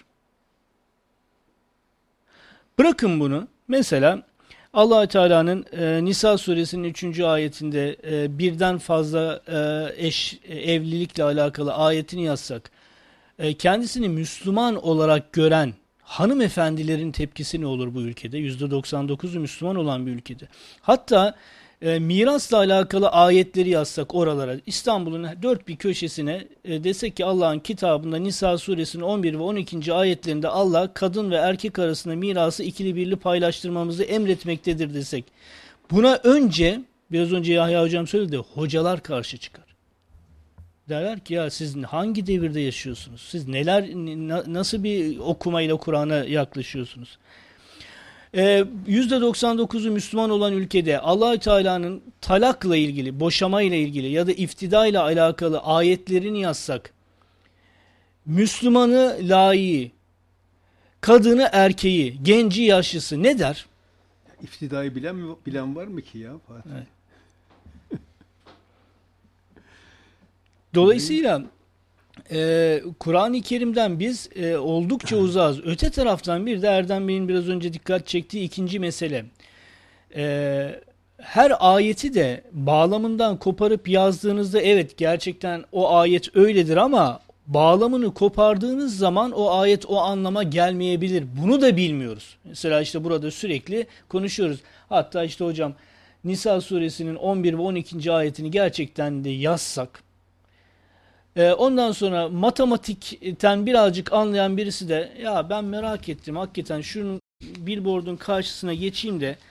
Bırakın bunu. Mesela Allah-u Teala'nın Nisa suresinin 3. ayetinde birden fazla evlilikle alakalı ayetini yazsak, kendisini Müslüman olarak gören hanımefendilerin tepkisi ne olur bu ülkede? %99'u Müslüman olan bir ülkede. Hatta mirasla alakalı ayetleri yazsak oralara, İstanbul'un dört bir köşesine desek ki Allah'ın kitabında Nisa suresinin 11 ve 12. ayetlerinde Allah kadın ve erkek arasında mirası ikili birli paylaştırmamızı emretmektedir desek. Buna biraz önce Yahya hocam söyledi, hocalar karşı çıkar. Derler ki ya siz hangi devirde yaşıyorsunuz? Siz nasıl bir okumayla Kur'an'a yaklaşıyorsunuz? %99'u Müslüman olan ülkede Allah-u Teala'nın talakla ilgili, boşamayla ilgili ya da iftidayla alakalı ayetlerini yazsak, Müslümanı, layığı, kadını, erkeği, genci, yaşlısı ne der? İftidayı bilen var mı ki ya Fatih? Evet. Dolayısıyla Kur'an-ı Kerim'den biz oldukça uzağız. Öte taraftan bir de Erdem Bey'in biraz önce dikkat çektiği ikinci mesele. Her ayeti de bağlamından koparıp yazdığınızda evet gerçekten o ayet öyledir ama bağlamını kopardığınız zaman o ayet o anlama gelmeyebilir. Bunu da bilmiyoruz. Mesela işte burada sürekli konuşuyoruz. Hatta işte hocam Nisa suresinin 11 ve 12. ayetini gerçekten de yazsak, ondan sonra matematikten birazcık anlayan birisi de ya ben merak ettim hakikaten şunun billboard'un karşısına geçeyim de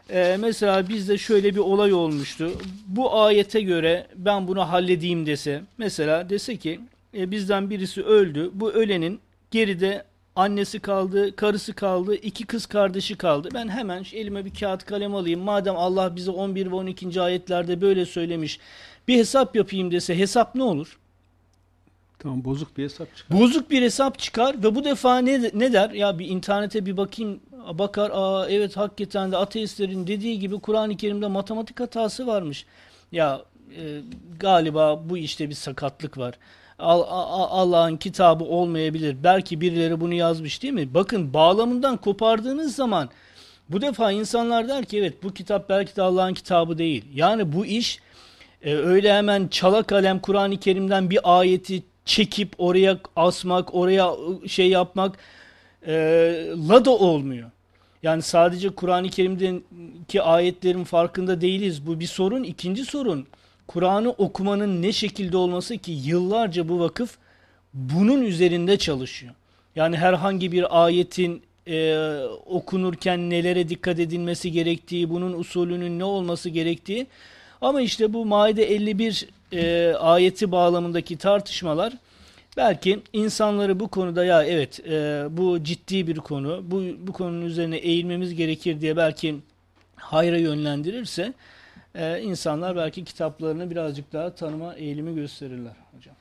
Mesela bizde şöyle bir olay olmuştu. Bu ayete göre ben bunu halledeyim dese, mesela dese ki bizden birisi öldü. Bu ölenin geride annesi kaldı, karısı kaldı, iki kız kardeşi kaldı. Ben hemen elime bir kağıt kalem alayım. Madem Allah bize 11 ve 12. ayetlerde böyle söylemiş, bir hesap yapayım dese hesap ne olur? Tamam, bozuk bir hesap çıkar. Bozuk bir hesap çıkar ve bu defa ne der? Ya bir internete bir bakayım, bakar, evet hakikaten de ateistlerin dediği gibi Kur'an-ı Kerim'de matematik hatası varmış. Ya galiba bu işte bir sakatlık var. Allah'ın kitabı olmayabilir. Belki birileri bunu yazmış, değil mi? Bakın, bağlamından kopardığınız zaman bu defa insanlar der ki evet, bu kitap belki de Allah'ın kitabı değil. Yani bu iş öyle hemen çala kalem Kur'an-ı Kerim'den bir ayeti çekip oraya asmak, oraya şey yapmak la da olmuyor. Yani sadece Kur'an-ı Kerim'deki ayetlerin farkında değiliz. Bu bir sorun. İkinci sorun, Kur'an'ı okumanın ne şekilde olması ki yıllarca bu vakıf bunun üzerinde çalışıyor. Yani herhangi bir ayetin okunurken nelere dikkat edilmesi gerektiği, bunun usulünün ne olması gerektiği. Ama işte bu Maide 51 ayeti bağlamındaki tartışmalar belki insanları bu konuda ya evet bu ciddi bir konu, bu konunun üzerine eğilmemiz gerekir diye belki hayra yönlendirirse insanlar belki kitaplarını birazcık daha tanıma eğilimi gösterirler hocam.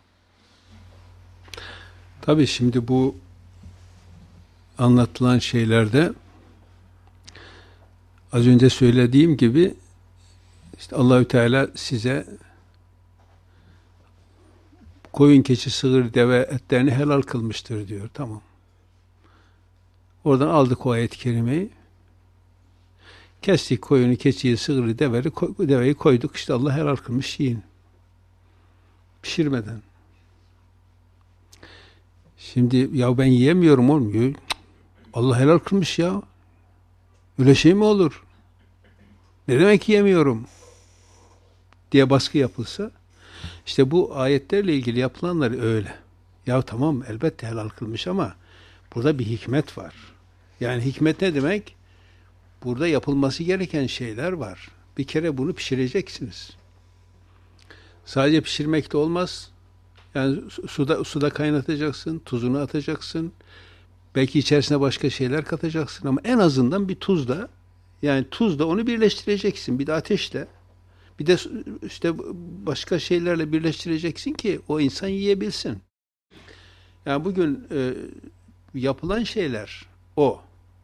Tabii şimdi bu anlatılan şeylerde az önce söylediğim gibi işte Allahü Teala size koyun, keçi, sığır, deve etlerini helal kılmıştır diyor. Tamam. Oradan aldık o ayet-i kerimeyi. Kestik koyunu, keçiyi, sığırı, deveyi koyduk. İşte Allah helal kılmış, yiyin. Pişirmeden. Şimdi ya ben yiyemiyorum, olmuyor. Allah helal kılmış ya. Öyle şey mi olur? Ne demek yiyemiyorum? Diye baskı yapılsa, işte bu ayetlerle ilgili yapılanlar öyle. Ya tamam, elbette helal kılmış ama burada bir hikmet var. Yani hikmet ne demek? Burada yapılması gereken şeyler var. Bir kere bunu pişireceksiniz. Sadece pişirmek de olmaz. Yani suda kaynatacaksın, tuzunu atacaksın. Belki içerisine başka şeyler katacaksın ama en azından bir tuzla, yani tuzla onu birleştireceksin. Bir de ateşle. Bir de işte başka şeylerle birleştireceksin ki o insan yiyebilsin. Yani bugün yapılan şeyler o.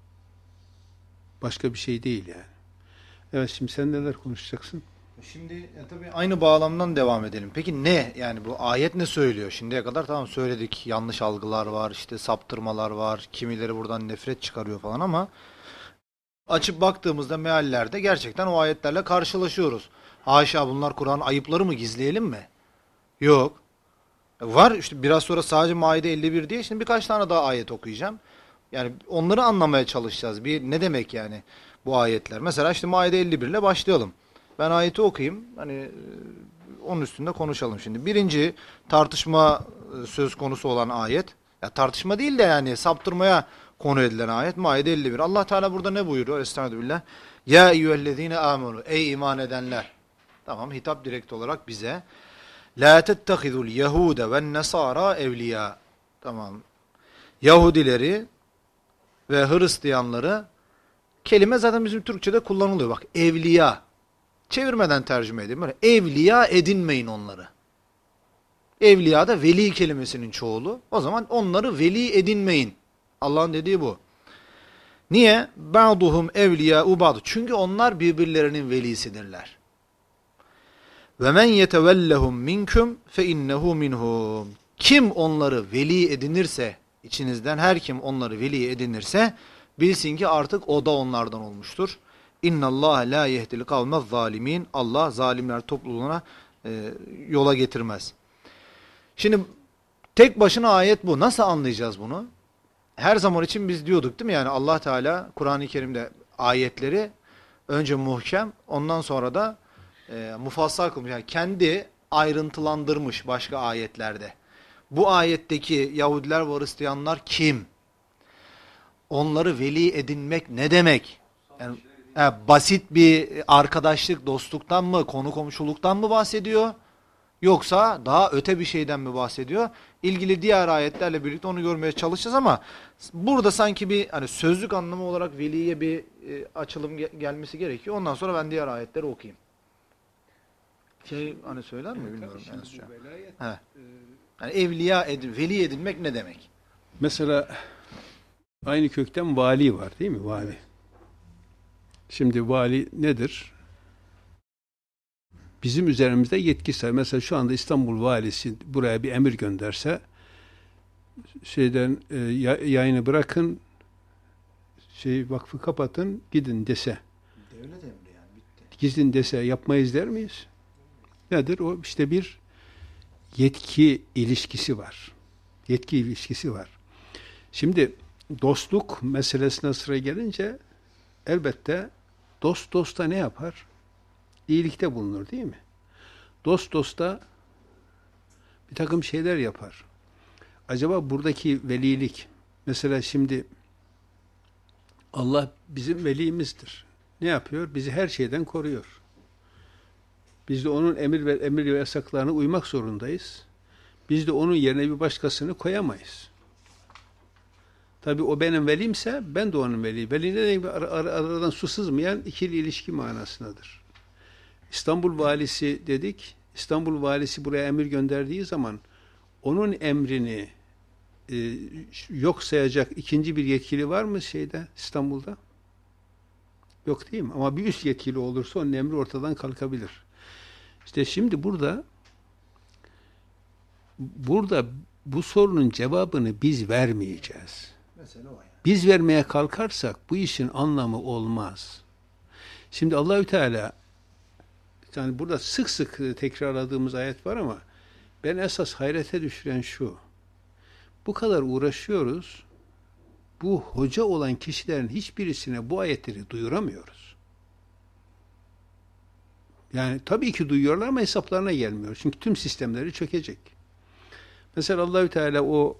Başka bir şey değil yani. Evet, şimdi sen neler konuşacaksın? Şimdi tabii aynı bağlamdan devam edelim. Peki ne? Yani bu ayet ne söylüyor? Şimdiye kadar tamam söyledik. Yanlış algılar var, işte saptırmalar var. Kimileri buradan nefret çıkarıyor falan ama açıp baktığımızda meallerde gerçekten o ayetlerle karşılaşıyoruz. Haşa, bunlar Kur'an'ın ayıpları mı, gizleyelim mi? Yok. Var işte, biraz sonra sadece Maide 51 diye şimdi birkaç tane daha ayet okuyacağım. Yani onları anlamaya çalışacağız. Ne demek yani bu ayetler? Mesela işte Maide 51 ile başlayalım. Ben ayeti okuyayım. Hani onun üstünde konuşalım şimdi. Birinci tartışma söz konusu olan ayet. Ya tartışma değil de yani saptırmaya konu edilen ayet Maide 51. Allah Teala burada ne buyuruyor? Estağfirullah. Ya eyyühellezine amenu. Ey iman edenler. Tamam, hitap direkt olarak bize. La tettehidul yehude ve nesara evliya. Tamam. Yahudileri ve Hristiyanları, kelime zaten bizim Türkçe'de kullanılıyor. Bak, evliya. Çevirmeden tercüme edeyim. Böyle, evliya edinmeyin onları. Evliya da veli kelimesinin çoğulu. O zaman onları veli edinmeyin. Allah'ın dediği bu. Niye? Ba'duhum evliya'u ba'd. Çünkü onlar birbirlerinin velisidirler. Ve men yetevellehum minkum fe innehu minhum. Kim onları veli edinirse, içinizden her kim onları veli edinirse bilsin ki artık o da onlardan olmuştur. İnnallâhe lâ yehdil kavmez zalimin. Allah zalimler topluluğuna yola getirmez. Şimdi tek başına ayet bu. Nasıl anlayacağız bunu? Her zaman için biz diyorduk değil mi? Yani Allah Teala Kur'an-ı Kerim'de ayetleri önce muhkem, ondan sonra da mufassal kılmış. Yani kendi ayrıntılandırmış başka ayetlerde. Bu ayetteki Yahudiler ve Hristiyanlar kim? Onları veli edinmek ne demek? Yani basit bir arkadaşlık, dostluktan mı, konu komşuluktan mı bahsediyor? Yoksa daha öte bir şeyden mi bahsediyor? İlgili diğer ayetlerle birlikte onu görmeye çalışacağız ama burada sanki bir hani sözlük anlamı olarak veliye bir açılım gelmesi gerekiyor. Ondan sonra ben diğer ayetleri okuyayım. Hani söyler mi bilmiyorum. Evet. Yani veli edinmek ne demek? Mesela aynı kökten vali var değil mi? Vali. Şimdi vali nedir? Bizim üzerimizde yetkisi var. Mesela şu anda İstanbul valisi buraya bir emir gönderse yayını bırakın, vakfı kapatın, gidin dese. Devlet emri yani bitti. Gidin dese yapmayız der miyiz? Nedir? O işte bir yetki ilişkisi var. Yetki ilişkisi var. Şimdi dostluk meselesine sıra gelince elbette dost dosta ne yapar? İyilikte bulunur değil mi? Dost dosta bir takım şeyler yapar. Acaba buradaki velilik, mesela şimdi Allah bizim velimizdir. Ne yapıyor? Bizi her şeyden koruyor. Biz de onun emir ve yasaklarına uymak zorundayız. Biz de onun yerine bir başkasını koyamayız. Tabii o benim velimse ben de onun veliyim. Veli ne demek? Aradan su sızmayan ikili ilişki manasındadır. İstanbul valisi dedik. İstanbul valisi buraya emir gönderdiği zaman onun emrini yok sayacak ikinci bir yetkili var mı İstanbul'da? Yok değil mi? Ama bir üst yetkili olursa onun emri ortadan kalkabilir. İşte şimdi burada bu sorunun cevabını biz vermeyeceğiz. Mesela o yani. Biz vermeye kalkarsak bu işin anlamı olmaz. Şimdi Allahü Teala, yani burada sık sık tekrarladığımız ayet var ama ben esas hayrete düşüren şu. Bu kadar uğraşıyoruz. Bu hoca olan kişilerin hiçbirisine bu ayetleri duyuramıyoruz. Yani tabii ki duyuyorlar ama hesaplarına gelmiyor. Çünkü tüm sistemleri çökecek. Mesela Allahü Teala o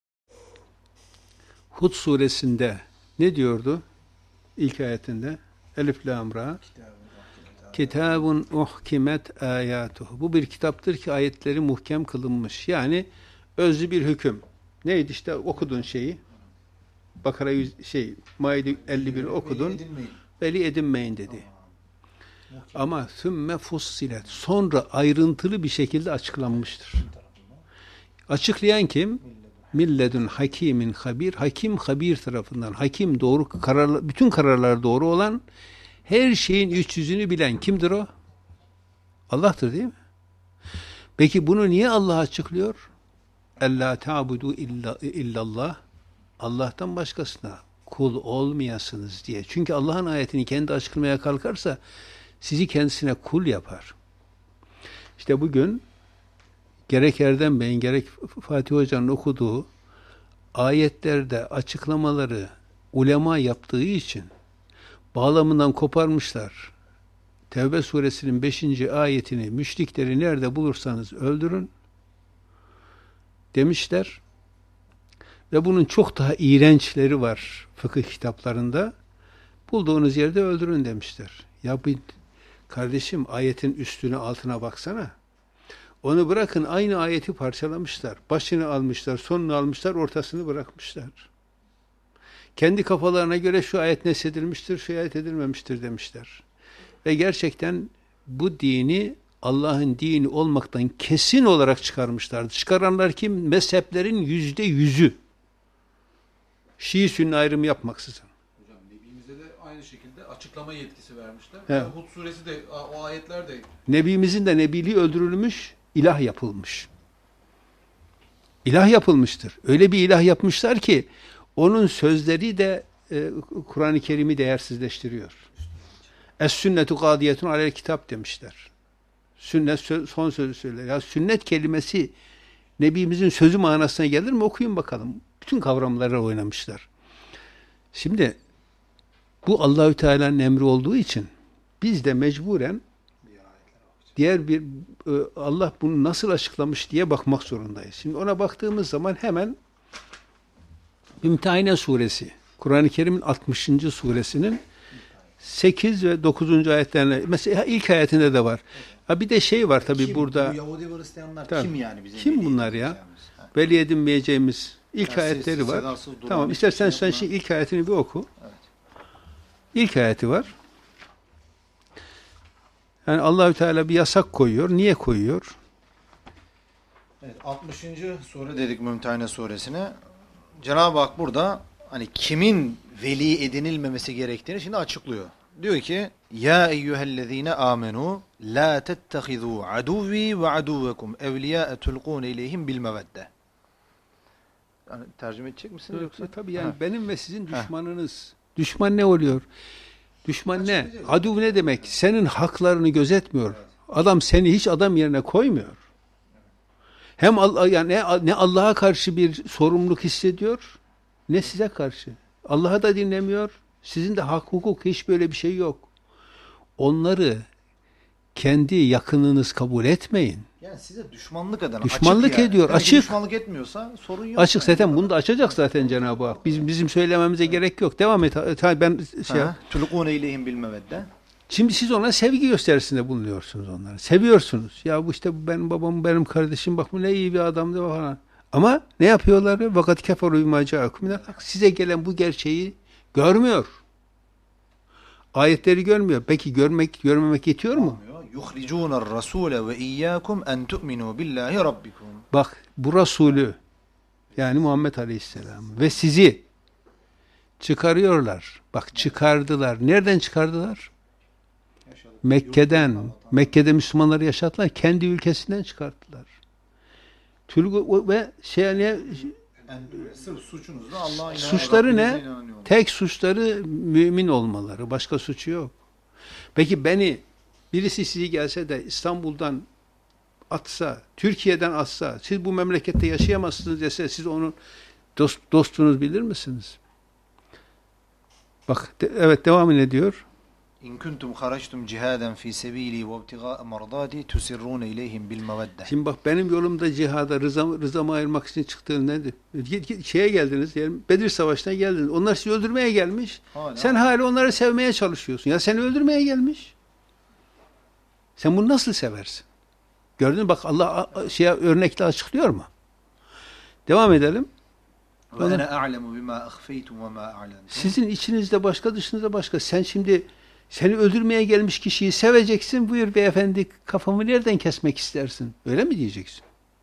Hud suresinde ne diyordu? İlk ayetinde Elif Lam Ra Kitabun uhkimet ayatuhu. Bu bir kitaptır ki ayetleri muhkem kılınmış. Yani özlü bir hüküm. Neydi işte okudun şeyi? Bakara Maide 51 okudun. Veli edinmeyin dedi. Ama sümme fussilet. Sonra ayrıntılı bir şekilde açıklanmıştır. Açıklayan kim? Milledun hakimin habir. Hakim habir tarafından. Hakim doğru bütün kararlar doğru olan, her şeyin iç yüzünü bilen kimdir o? Allah'tır değil mi? Peki bunu niye Allah açıklıyor? Ella ta'budu illallah. Allah'tan başkasına kul olmayasınız diye. Çünkü Allah'ın ayetini kendi açıklamaya kalkarsa sizi kendisine kul yapar. İşte bugün gerek Erdem Bey'in gerek Fatih Hoca'nın okuduğu ayetlerde açıklamaları ulema yaptığı için bağlamından koparmışlar. Tevbe suresinin 5. ayetini müşrikleri nerede bulursanız öldürün demişler. Ve bunun çok daha iğrençleri var fıkıh kitaplarında. Bulduğunuz yerde öldürün demişler. Ya kardeşim ayetin üstüne altına baksana. Onu bırakın aynı ayeti parçalamışlar. Başını almışlar, sonunu almışlar, ortasını bırakmışlar. Kendi kafalarına göre şu ayet nesedilmiştir, şu ayet edilmemiştir demişler. Ve gerçekten bu dini Allah'ın dini olmaktan kesin olarak çıkarmışlardı. Çıkaranlar kim? Mezheplerin %100'ü. Şii Sünni ayrımı yapmaksızın. Hocam Nebimize de aynı şekilde açıklama yetkisi vermişler. Evet. Hud suresi de o ayetler de Nebimizin de nebiliği öldürülmüş, ilah yapılmış. İlah yapılmıştır. Öyle bir ilah yapmışlar ki onun sözleri de Kur'an-ı Kerim'i değersizleştiriyor. Es-sünnetu kadiyetun alel kitap demişler. Sünnet son sözü söyler. Ya sünnet kelimesi Nebimizin sözü manasına gelir mi? Okuyun bakalım. Bütün kavramlara oynamışlar. Şimdi bu Allahü Teala'nın emri olduğu için biz de mecburen diğer bir Allah bunu nasıl açıklamış diye bakmak zorundayız. Şimdi ona baktığımız zaman hemen Mümtehine suresi, Kur'an-ı Kerim'in 60. suresinin 8 ve 9. ayetlerine mesela ilk ayetinde de var. Ha bir de şey var tabii Kim? burada. Bu Yahudi ve Hristiyanlar Tabii. kim yani bizim? Kim veli bunlar ya? edineceğimiz? Ha. Veli edinmeyeceğimiz ilk Yani ayetleri sessiz, var. sedasız duran, Tamam, hiçbir istersen şey sen yapmayan. şimdi ilk ayetini bir oku. Evet. İlk ayeti var. Yani Allahü Teala bir yasak koyuyor. Niye koyuyor? Evet, 60. sure dedik Mümtehine suresine. Cenab-ı Hak burada hani kimin veli edinilmemesi gerektiğini şimdi açıklıyor. Diyor ki: "Ya eyyühellezine amenu la tettehizu aduvi ve aduvekum evliya tulqun ileyhim bil mevedde." Yani tercüme edecek misiniz yoksa? Tabii yani Ha. benim ve sizin düşmanınız. Düşman ne oluyor? Düşman ne? Açıklayacağız. Adu ne demek? Senin haklarını gözetmiyor. Adam seni hiç adam yerine koymuyor. Hem Allah yani ne Allah'a karşı bir sorumluluk hissediyor, ne size karşı. Allah'a da dinlemiyor. Sizin de hak hukuk hiç böyle bir şey yok. Onları kendi yakınınız kabul etmeyin. Yani size düşmanlık eden Düşmanlık açık yani. ediyor, Demek ki açık. düşmanlık etmiyorsa sorun yok. Açık yani. zaten bunu da açacak zaten Cenab-ı Hak. Bizim söylememize gerek yok. Devam et. Ben şey Ha, tulqun ileyhim bil mevedde. Şimdi siz ona sevgi gösterisinde bulunuyorsunuz onları. Seviyorsunuz. Ya bu işte bu benim babam, benim kardeşim, bak bu ne iyi bir adamdı falan. Ama ne yapıyorlar? Vakat keferu bima ca'akum minel hak. Size gelen bu gerçeği görmüyor. Ayetleri görmüyor. Peki görmemek yetiyor mu? Yuhricûner rasûle ve iyyâkum en tu'minû billahi rabbikum. Bak bu Resulü yani Muhammed Aleyhisselam ve sizi çıkarıyorlar. Bak çıkardılar. Nereden çıkardılar? Mekke'den. Mekke'de Müslümanları yaşattılar. Kendi ülkesinden çıkarttılar. Ve Sırf suçunuzda Allah'a suçları ne? Tek suçları mümin olmaları. Başka suçu yok. Peki birisi sizi gelse de İstanbul'dan atsa, Türkiye'den atsa, siz bu memlekette yaşayamazsınız dese, siz onun dostunuz bilir misiniz? Bak, evet devam ediyor. İn kuntum haraçtum cihaden fi sebili ve ibtigâ mardâti tusirrûne ileyhim bil mevedde. Şimdi bak benim yolumda cihada rızamı ayırmak için çıktığın nedir? Şeye geldiniz, yani Bedir Savaşı'na geldiniz. Onlar sizi öldürmeye gelmiş. Sen hala onları sevmeye çalışıyorsun. Ya seni öldürmeye gelmiş. Sen bunu nasıl seversin? Gördün mü? Bak Allah örnekle açıklıyor mu? Devam edelim. Ve ene a'lemu bima ahfeytum ve ma a'lentum. Sizin içinizde başka, dışınızda başka. Sen şimdi seni öldürmeye gelmiş kişiyi seveceksin. Buyur beyefendi, kafamı nereden kesmek istersin? Öyle mi diyeceksin?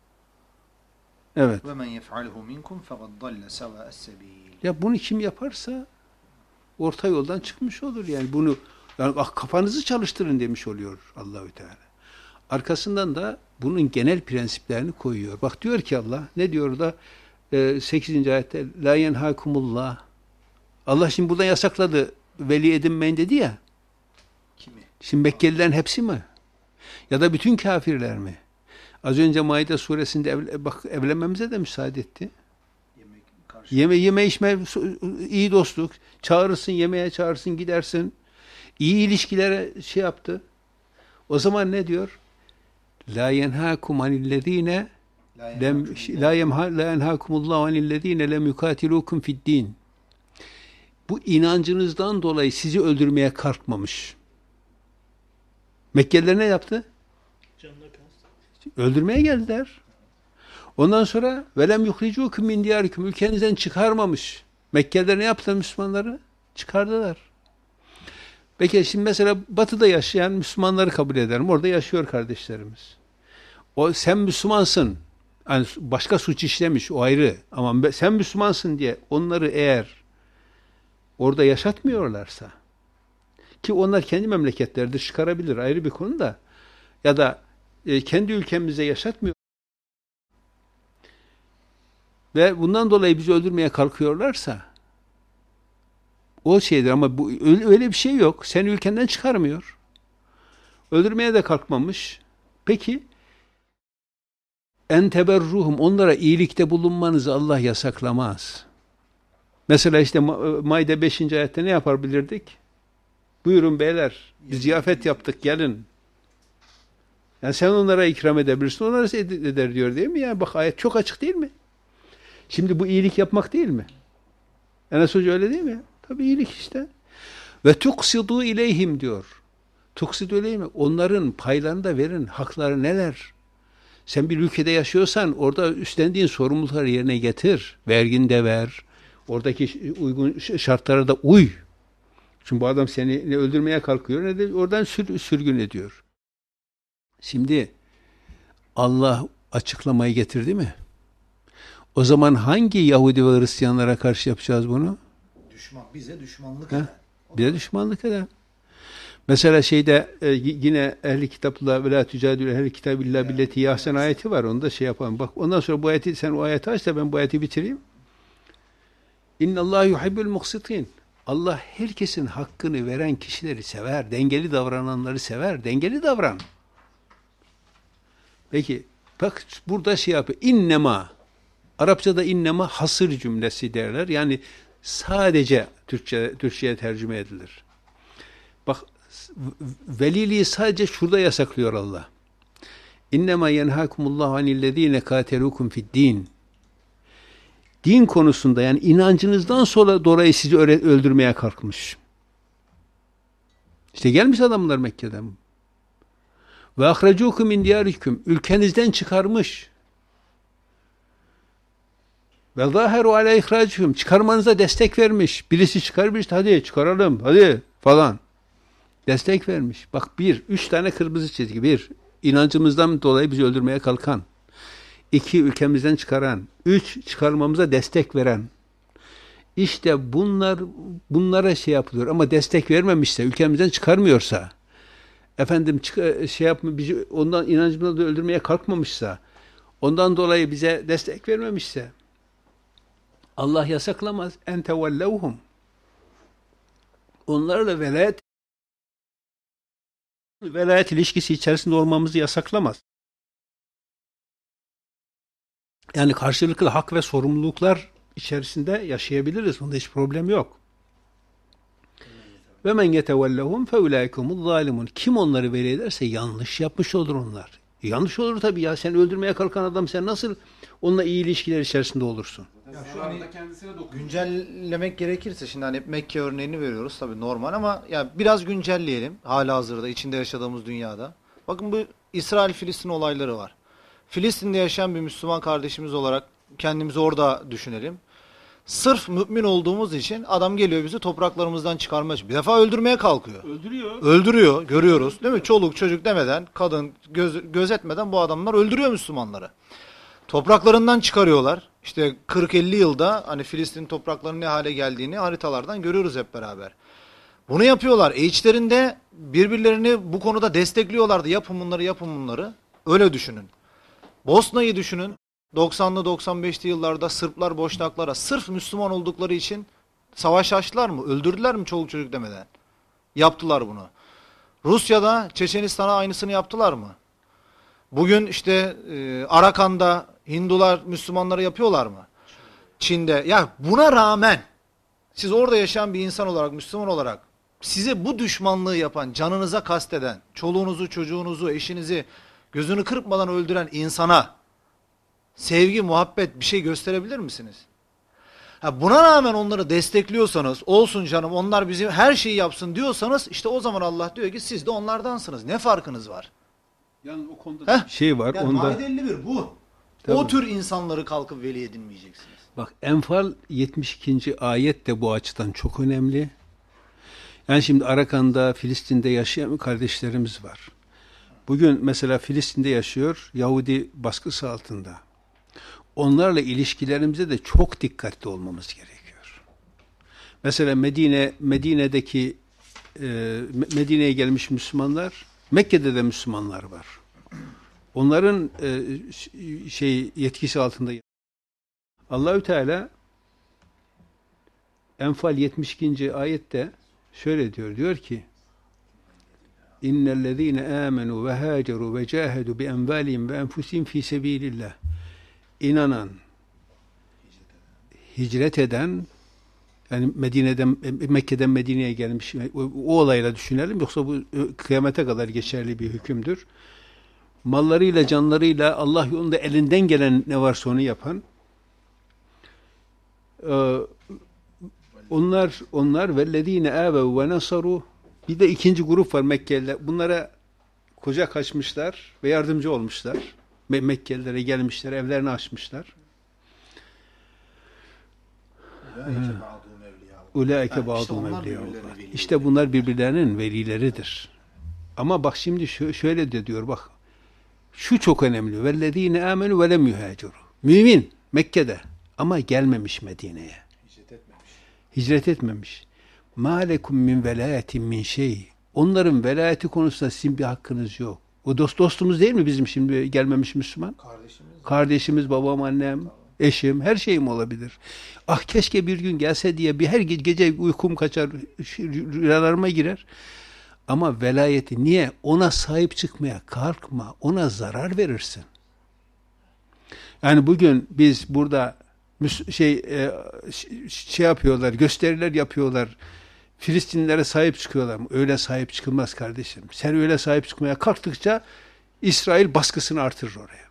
Evet. Ve men yef'alhu minkum fekad dalle sevâ'es sebil. Ya bunu kim yaparsa orta yoldan çıkmış olur. Yani bunu kafanızı çalıştırın demiş oluyor Allahü Teala. Arkasından da bunun genel prensiplerini koyuyor. Bak diyor ki Allah, ne diyor da 8. ayette la yenhakumullah. Allah şimdi buradan yasakladı. Veli edinmeyin dedi ya. Kimi? Şimdi Mekkelilerin hepsi mi? Ya da bütün kafirler mi? Az önce Maide suresinde evlenmemize de müsaade etti. Yeme içme, iyi dostluk. Çağırırsın, yemeğe çağırırsın, gidersin. İyi ilişkilere şey yaptı. O zaman ne diyor? La yenhakum anillezine la yenhakumullahu anillezine lem yukatilukum fi'd-din. Bu inancınızdan dolayı sizi öldürmeye kalkmamış. Mekkeliler ne yaptı? Öldürmeye geldiler. Ondan sonra velem yuhricukum min diyarikum, ülkenizden çıkarmamış. Mekkeliler ne yaptı Müslümanları? Çıkardılar. Peki şimdi mesela Batı'da yaşayan Müslümanları kabul ederim. Orada yaşıyor kardeşlerimiz. Sen Müslümansın. Yani başka suç işlemiş, o ayrı. Ama sen Müslümansın diye onları eğer orada yaşatmıyorlarsa, ki onlar kendi memleketlerinde çıkarabilir, ayrı bir konu da, ya da kendi ülkemizde yaşatmıyor ve bundan dolayı bizi öldürmeye kalkıyorlarsa o şeydir, ama bu öyle bir şey yok. Seni ülkenden çıkarmıyor. Öldürmeye de kalkmamış. Peki en teberruhum, onlara iyilikte bulunmanızı Allah yasaklamaz. Mesela işte Maide 5. ayette ne yapabilirdik? Buyurun beyler, biz ziyafet yaptık, gelin. Yani sen onlara ikram edebilirsin, onlara eder diyor değil mi? Yani bak ayet çok açık değil mi? Şimdi bu iyilik yapmak değil mi? Enes Hoca öyle değil mi? Tabii iyilik işte. Ve tuksidu ileyhim diyor. Tuksidu ileyhim. Onların paylarını da verin. Hakları neler? Sen bir ülkede yaşıyorsan orada üstlendiğin sorumlulukları yerine getir. Vergini de ver. Oradaki uygun şartlara da uy. Çünkü bu adam seni ne öldürmeye kalkıyor ne de oradan sürgün ediyor. Şimdi Allah açıklamayı getirdi mi? O zaman hangi Yahudi ve Hristiyanlara karşı yapacağız bunu? Bize düşmanlık Ha? eden. Bize düşmanlık eder. Mesela şeyde yine ehli kitapla ve la tücadülü ehli kitab illa billeti yahsen ayeti var. Onu da şey yapalım. Bak ondan sonra bu ayeti sen o ayeti aç da ben bu ayeti bitireyim. İnnallâhu yuhibbul muksitin. Allah herkesin hakkını veren kişileri sever. Dengeli davrananları sever. Dengeli davran. Peki bak burada şey yapıyor. İnnema. Arapçada innema hasır cümlesi derler. Yani sadece Türkçe'ye tercüme edilir. Bak veliliği sadece şurada yasaklıyor Allah. İnnemâ yenhâkumullahu anillezîne kâtelûkum fi'd-dîn. Din konusunda yani inancınızdan sonra dolayı sizi öldürmeye kalkmış. İşte gelmiş adamlar Mekke'den. Ve ahrecûkum min diyârikum. Ülkenizden çıkarmış. Ve zâheru alâ ihrâcikum. Çıkarmanıza destek vermiş. Birisi çıkarmış. Hadi çıkaralım. Hadi falan. Destek vermiş. Bak üç tane kırmızı çizgi. Bir, inancımızdan dolayı bizi öldürmeye kalkan. İki, ülkemizden çıkaran. Üç, çıkarmamıza destek veren. İşte bunlara şey yapılıyor. Ama destek vermemişse, ülkemizden çıkarmıyorsa, efendim bizi ondan inancımızdan da öldürmeye kalkmamışsa, ondan dolayı bize destek vermemişse, Allah yasaklamaz. En tevellevhum. Onlarla velayet ilişkisi içerisinde olmamızı yasaklamaz. Yani karşılıklı hak ve sorumluluklar içerisinde yaşayabiliriz. Bunda hiç problem yok. Ve men yetevellehum fe ulaikumuz zalimun. Kim onları veli ederse yanlış yapmış olur onlar. Yanlış olur tabii ya. Sen öldürmeye kalkan adam sen nasıl onunla iyi ilişkiler içerisinde olursun? Ya şu hani güncellemek gerekirse şimdi hani Mekke örneğini veriyoruz tabii normal ama ya biraz güncelleyelim halihazırda içinde yaşadığımız dünyada. Bakın bu İsrail-Filistin olayları var. Filistin'de yaşayan bir Müslüman kardeşimiz olarak kendimizi orada düşünelim. Sırf mümin olduğumuz için adam geliyor bizi topraklarımızdan çıkarmaya çalışıyor. Bir defa öldürmeye kalkıyor. Öldürüyor. Görüyoruz değil mi? Çoluk çocuk demeden, kadın gözetmeden bu adamlar öldürüyor Müslümanları. Topraklarından çıkarıyorlar. İşte 40-50 yılda hani Filistin topraklarının ne hale geldiğini haritalardan görüyoruz hep beraber. Bunu yapıyorlar. İçlerinde birbirlerini bu konuda destekliyorlardı. Yapın bunları, yapın bunları. Öyle düşünün. Bosna'yı düşünün. 90'lı 95'li yıllarda Sırplar Boşnaklara sırf Müslüman oldukları için savaş açtılar mı? Öldürdüler mi çoluk çocuk demeden? Yaptılar bunu. Rusya'da Çeçenistan'a aynısını yaptılar mı? Bugün işte Arakan'da Hindular Müslümanlara yapıyorlar mı? Çin'de. Ya buna rağmen siz orada yaşayan bir insan olarak, Müslüman olarak size bu düşmanlığı yapan, canınıza kasteden, çoluğunuzu, çocuğunuzu, eşinizi gözünü kırpmadan öldüren insana sevgi, muhabbet bir şey gösterebilir misiniz? Buna rağmen onları destekliyorsanız, olsun canım onlar bizim her şeyi yapsın diyorsanız işte o zaman Allah diyor ki siz de onlardansınız. Ne farkınız var? Yani o konuda şey var. Yani onda Maide 51 bu. Tabii. O tür insanları kalkıp veli edinmeyeceksiniz. Bak Enfal 72. ayet de bu açıdan çok önemli. Yani şimdi Arakan'da, Filistin'de yaşayan kardeşlerimiz var. Bugün mesela Filistin'de yaşıyor, Yahudi baskısı altında. Onlarla ilişkilerimize de çok dikkatli olmamız gerekiyor. Mesela Medine'deki Medine'ye gelmiş Müslümanlar, Mekke'de de Müslümanlar var. Onların yetkisi altında. Allahü Teala Enfal 72. ayette şöyle diyor ki İnnellezîne âmenû ve hâcerû ve câhedû bi envâlihim ve enfusihim fî sebîlillah. İnanan, hicret eden, yani Mekke'den Medine'ye gelmiş, o olayla düşünelim, yoksa bu kıyamete kadar geçerli bir hükümdür. Mallarıyla, canlarıyla Allah yolunda elinden gelen ne varsa onu yapan, Onlar vellezine âvev ve nasaru, bir de ikinci grup var Mekkeliler. Bunlara koca kaçmışlar ve yardımcı olmuşlar. Mekkelilere gelmişler, evlerini açmışlar. Ulaike ba'dû evliyaullah. İşte bunlar birbirlerinin velileridir. Ama bak şimdi şöyle de diyor, bak. Şu çok önemli. Vellezîne âmenû ve lem yuhâcirû. Mümin Mekke'de ama gelmemiş Medine'ye. Hicret etmemiş. Mâ lekum min velâyetin min şey. Onların velayeti konusunda sizin bir hakkınız yok. O dostumuz değil mi bizim şimdi gelmemiş Müslüman? Kardeşimiz, babam, annem, eşim, her şeyim olabilir. Ah keşke bir gün gelse diye her gece uykum kaçar, rüyalarıma girer. Ama velayeti niye? Ona sahip çıkmaya kalkma. Ona zarar verirsin. Yani bugün biz burada şey yapıyorlar, gösteriler yapıyorlar. Filistinlilere sahip çıkıyorlar mı? Öyle sahip çıkılmaz kardeşim. Sen öyle sahip çıkmaya kalktıkça İsrail baskısını artırır oraya.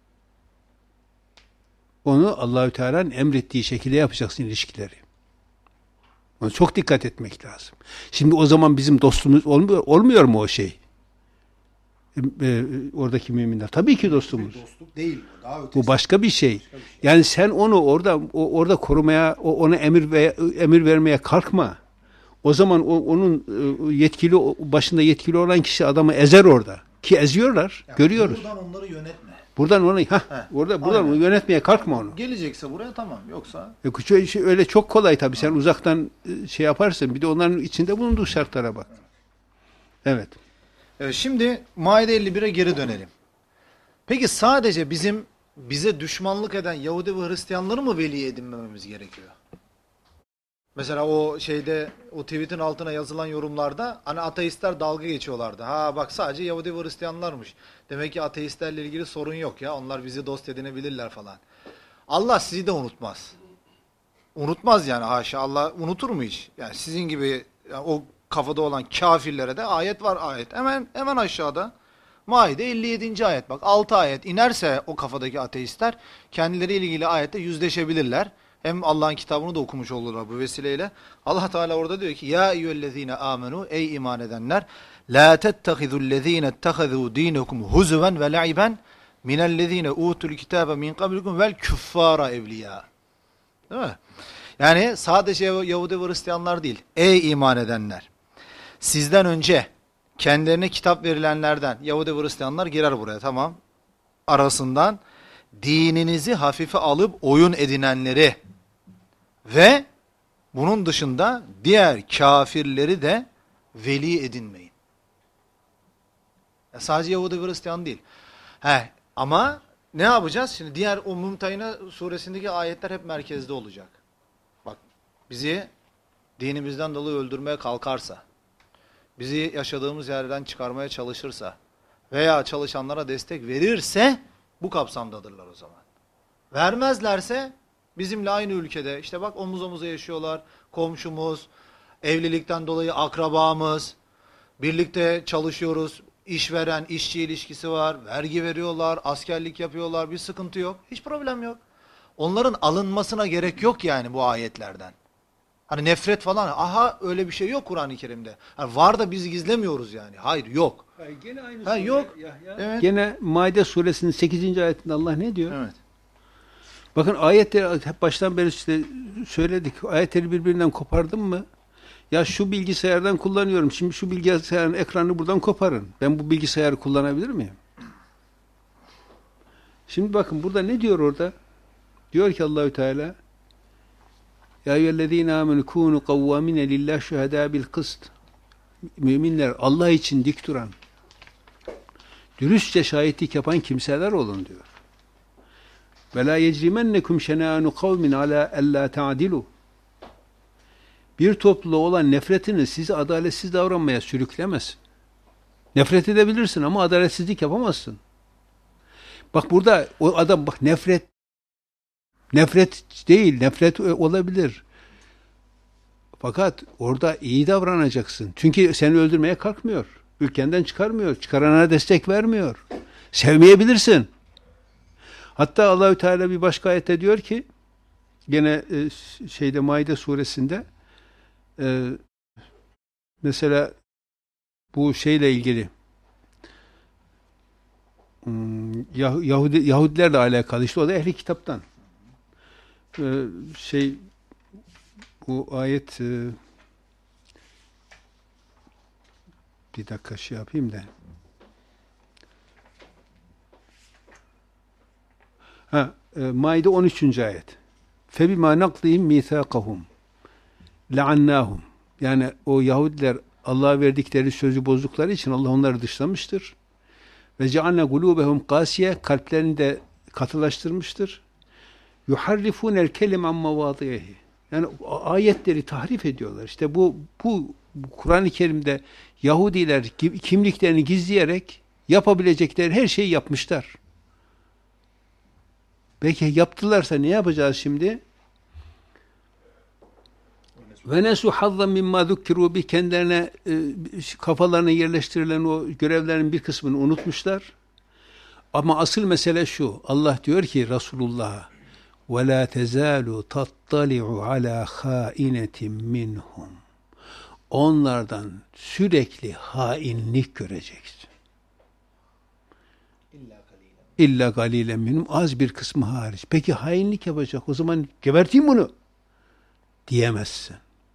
Onu Allahü Teala'nın emrettiği şekilde yapacaksın ilişkileri. Ona çok dikkat etmek lazım. Şimdi o zaman bizim dostumuz olmuyor mu o şey? Oradaki müminler. Tabii ki dostumuz. Dostluk değil bu. Daha ötesi. Bu başka bir şey. Yani sen onu orada korumaya, ona emir vermeye kalkma. O zaman onun başında yetkili olan kişi adamı ezer orada. Ki eziyorlar. Yani görüyoruz. Buradan onları yönetme. Buradan onu yönetmeye kalkma onu. Gelecekse buraya tamam. Yoksa öyle çok kolay tabii. Sen uzaktan şey yaparsın. Bir de onların içinde bulunduğu şartlara bak. Evet. Şimdi Maide 51'e geri dönelim. Peki sadece bize düşmanlık eden Yahudi ve Hristiyanları mı veli edinmememiz gerekiyor? Mesela o tweetin altına yazılan yorumlarda hani ateistler dalga geçiyorlardı. Ha bak sadece Yahudi ve Hristiyanlarmış. Demek ki ateistlerle ilgili sorun yok ya. Onlar bizi dost edinebilirler falan. Allah sizi de unutmaz. Unutmaz yani haşa. Allah unutur mu hiç? Yani sizin gibi yani o kafada olan kafirlere de ayet var ayet. Hemen aşağıda. Maide 57. ayet bak. 6 ayet inerse o kafadaki ateistler kendileriyle ilgili ayette yüzleşebilirler. Hem Allah'ın kitabını da okumuş olurlar bu vesileyle. Allah Teala orada diyor ki ya eyyühellezine amenu ey iman edenler la tettehizullezine ettehezû dînekum huzuven ve la'iben minellezine utul kitabe min kablikum vel küffara evliya. Değil mi? Yani sadece Yahudi ve Hristiyanlar değil. Ey iman edenler. Sizden önce kendilerine kitap verilenlerden Yahudi ve Hristiyanlar girer buraya tamam. Arasından dininizi hafife alıp oyun edinenleri ve bunun dışında diğer kafirleri de veli edinmeyin. Sadece Yahudi ve Hristiyan değil. Ama ne yapacağız? Şimdi diğer o Mümtehine suresindeki ayetler hep merkezde olacak. Bak bizi dinimizden dolayı öldürmeye kalkarsa, bizi yaşadığımız yerden çıkarmaya çalışırsa veya çalışanlara destek verirse bu kapsamdadırlar o zaman. Vermezlerse bizimle aynı ülkede işte bak omuz omuza yaşıyorlar, komşumuz, evlilikten dolayı akrabamız, birlikte çalışıyoruz, işveren, işçi ilişkisi var, vergi veriyorlar, askerlik yapıyorlar, bir sıkıntı yok, hiç problem yok. Onların alınmasına gerek yok yani bu ayetlerden. Hani nefret falan, öyle bir şey yok Kur'an-ı Kerim'de. Yani var da biz gizlemiyoruz yani. Hayır yok. Gene aynı yok. Evet. Gene Maide suresinin 8. ayetinde Allah ne diyor? Evet. Bakın ayetleri hep baştan beri işte söyledik. Ayetleri birbirinden kopardın mı? Ya şu bilgisayardan kullanıyorum. Şimdi şu bilgisayarın ekranını buradan koparın. Ben bu bilgisayarı kullanabilir miyim? Şimdi bakın burada ne diyor orada? Diyor ki Allahü Teala ya eyyühellezine amenu kûnû kavvâmine lillâh şühedâ bil kıst. Müminler Allah için dik duran, dürüstçe şahitlik yapan kimseler olun diyor. Ve lâ yecrimennekum şenânu kavmin alâ ellâ ta'dilu. Bir topluluğa olan nefretini sizi adaletsiz davranmaya sürüklemesin. Nefret edebilirsin ama adaletsizlik yapamazsın. Bak burada o adam bak nefret değil, nefret olabilir. Fakat orada iyi davranacaksın. Çünkü seni öldürmeye kalkmıyor. Ülkenden çıkarmıyor. Çıkarana destek vermiyor. Sevmeyebilirsin. Hatta Allahü Teala bir başka ayette diyor ki gene Maide suresinde Mesela bu şeyle ilgili Yahudilerle alakalı, işte o da ehli kitaptan. Bu ayet, bir dakika şey yapayım da. Maide 13. ayet. فَبِمَا نَقْضِهِمْ مِيثَاقَهُمْ لَعَنَّاهُمْ. Yani o Yahudiler Allah'a verdikleri sözü bozdukları için Allah onları dışlamıştır. Ve cealna gulubehum kasiye, kalplerini de katılaştırmıştır. Yuharrifûnel kelim an mevâdiyehi. Yani ayetleri tahrif ediyorlar. İşte bu Kur'an-ı Kerim'de Yahudiler kimliklerini gizleyerek yapabilecekleri her şeyi yapmışlar. Peki yaptılarsa ne yapacağız şimdi? Ve nesu hazzan mimma zukkiru bi, kendilerine kafalarına yerleştirilen o görevlerin bir kısmını unutmuşlar. Ama asıl mesele şu. Allah diyor ki Resulullah'a ve la tezalu tattali'u ala khainetin minhum. Onlardan sürekli hainlik göreceksin. İlla galilen minhum, az bir kısmı hariç. Peki hainlik yapacak, o zaman geberteyim bunu diyemezsin.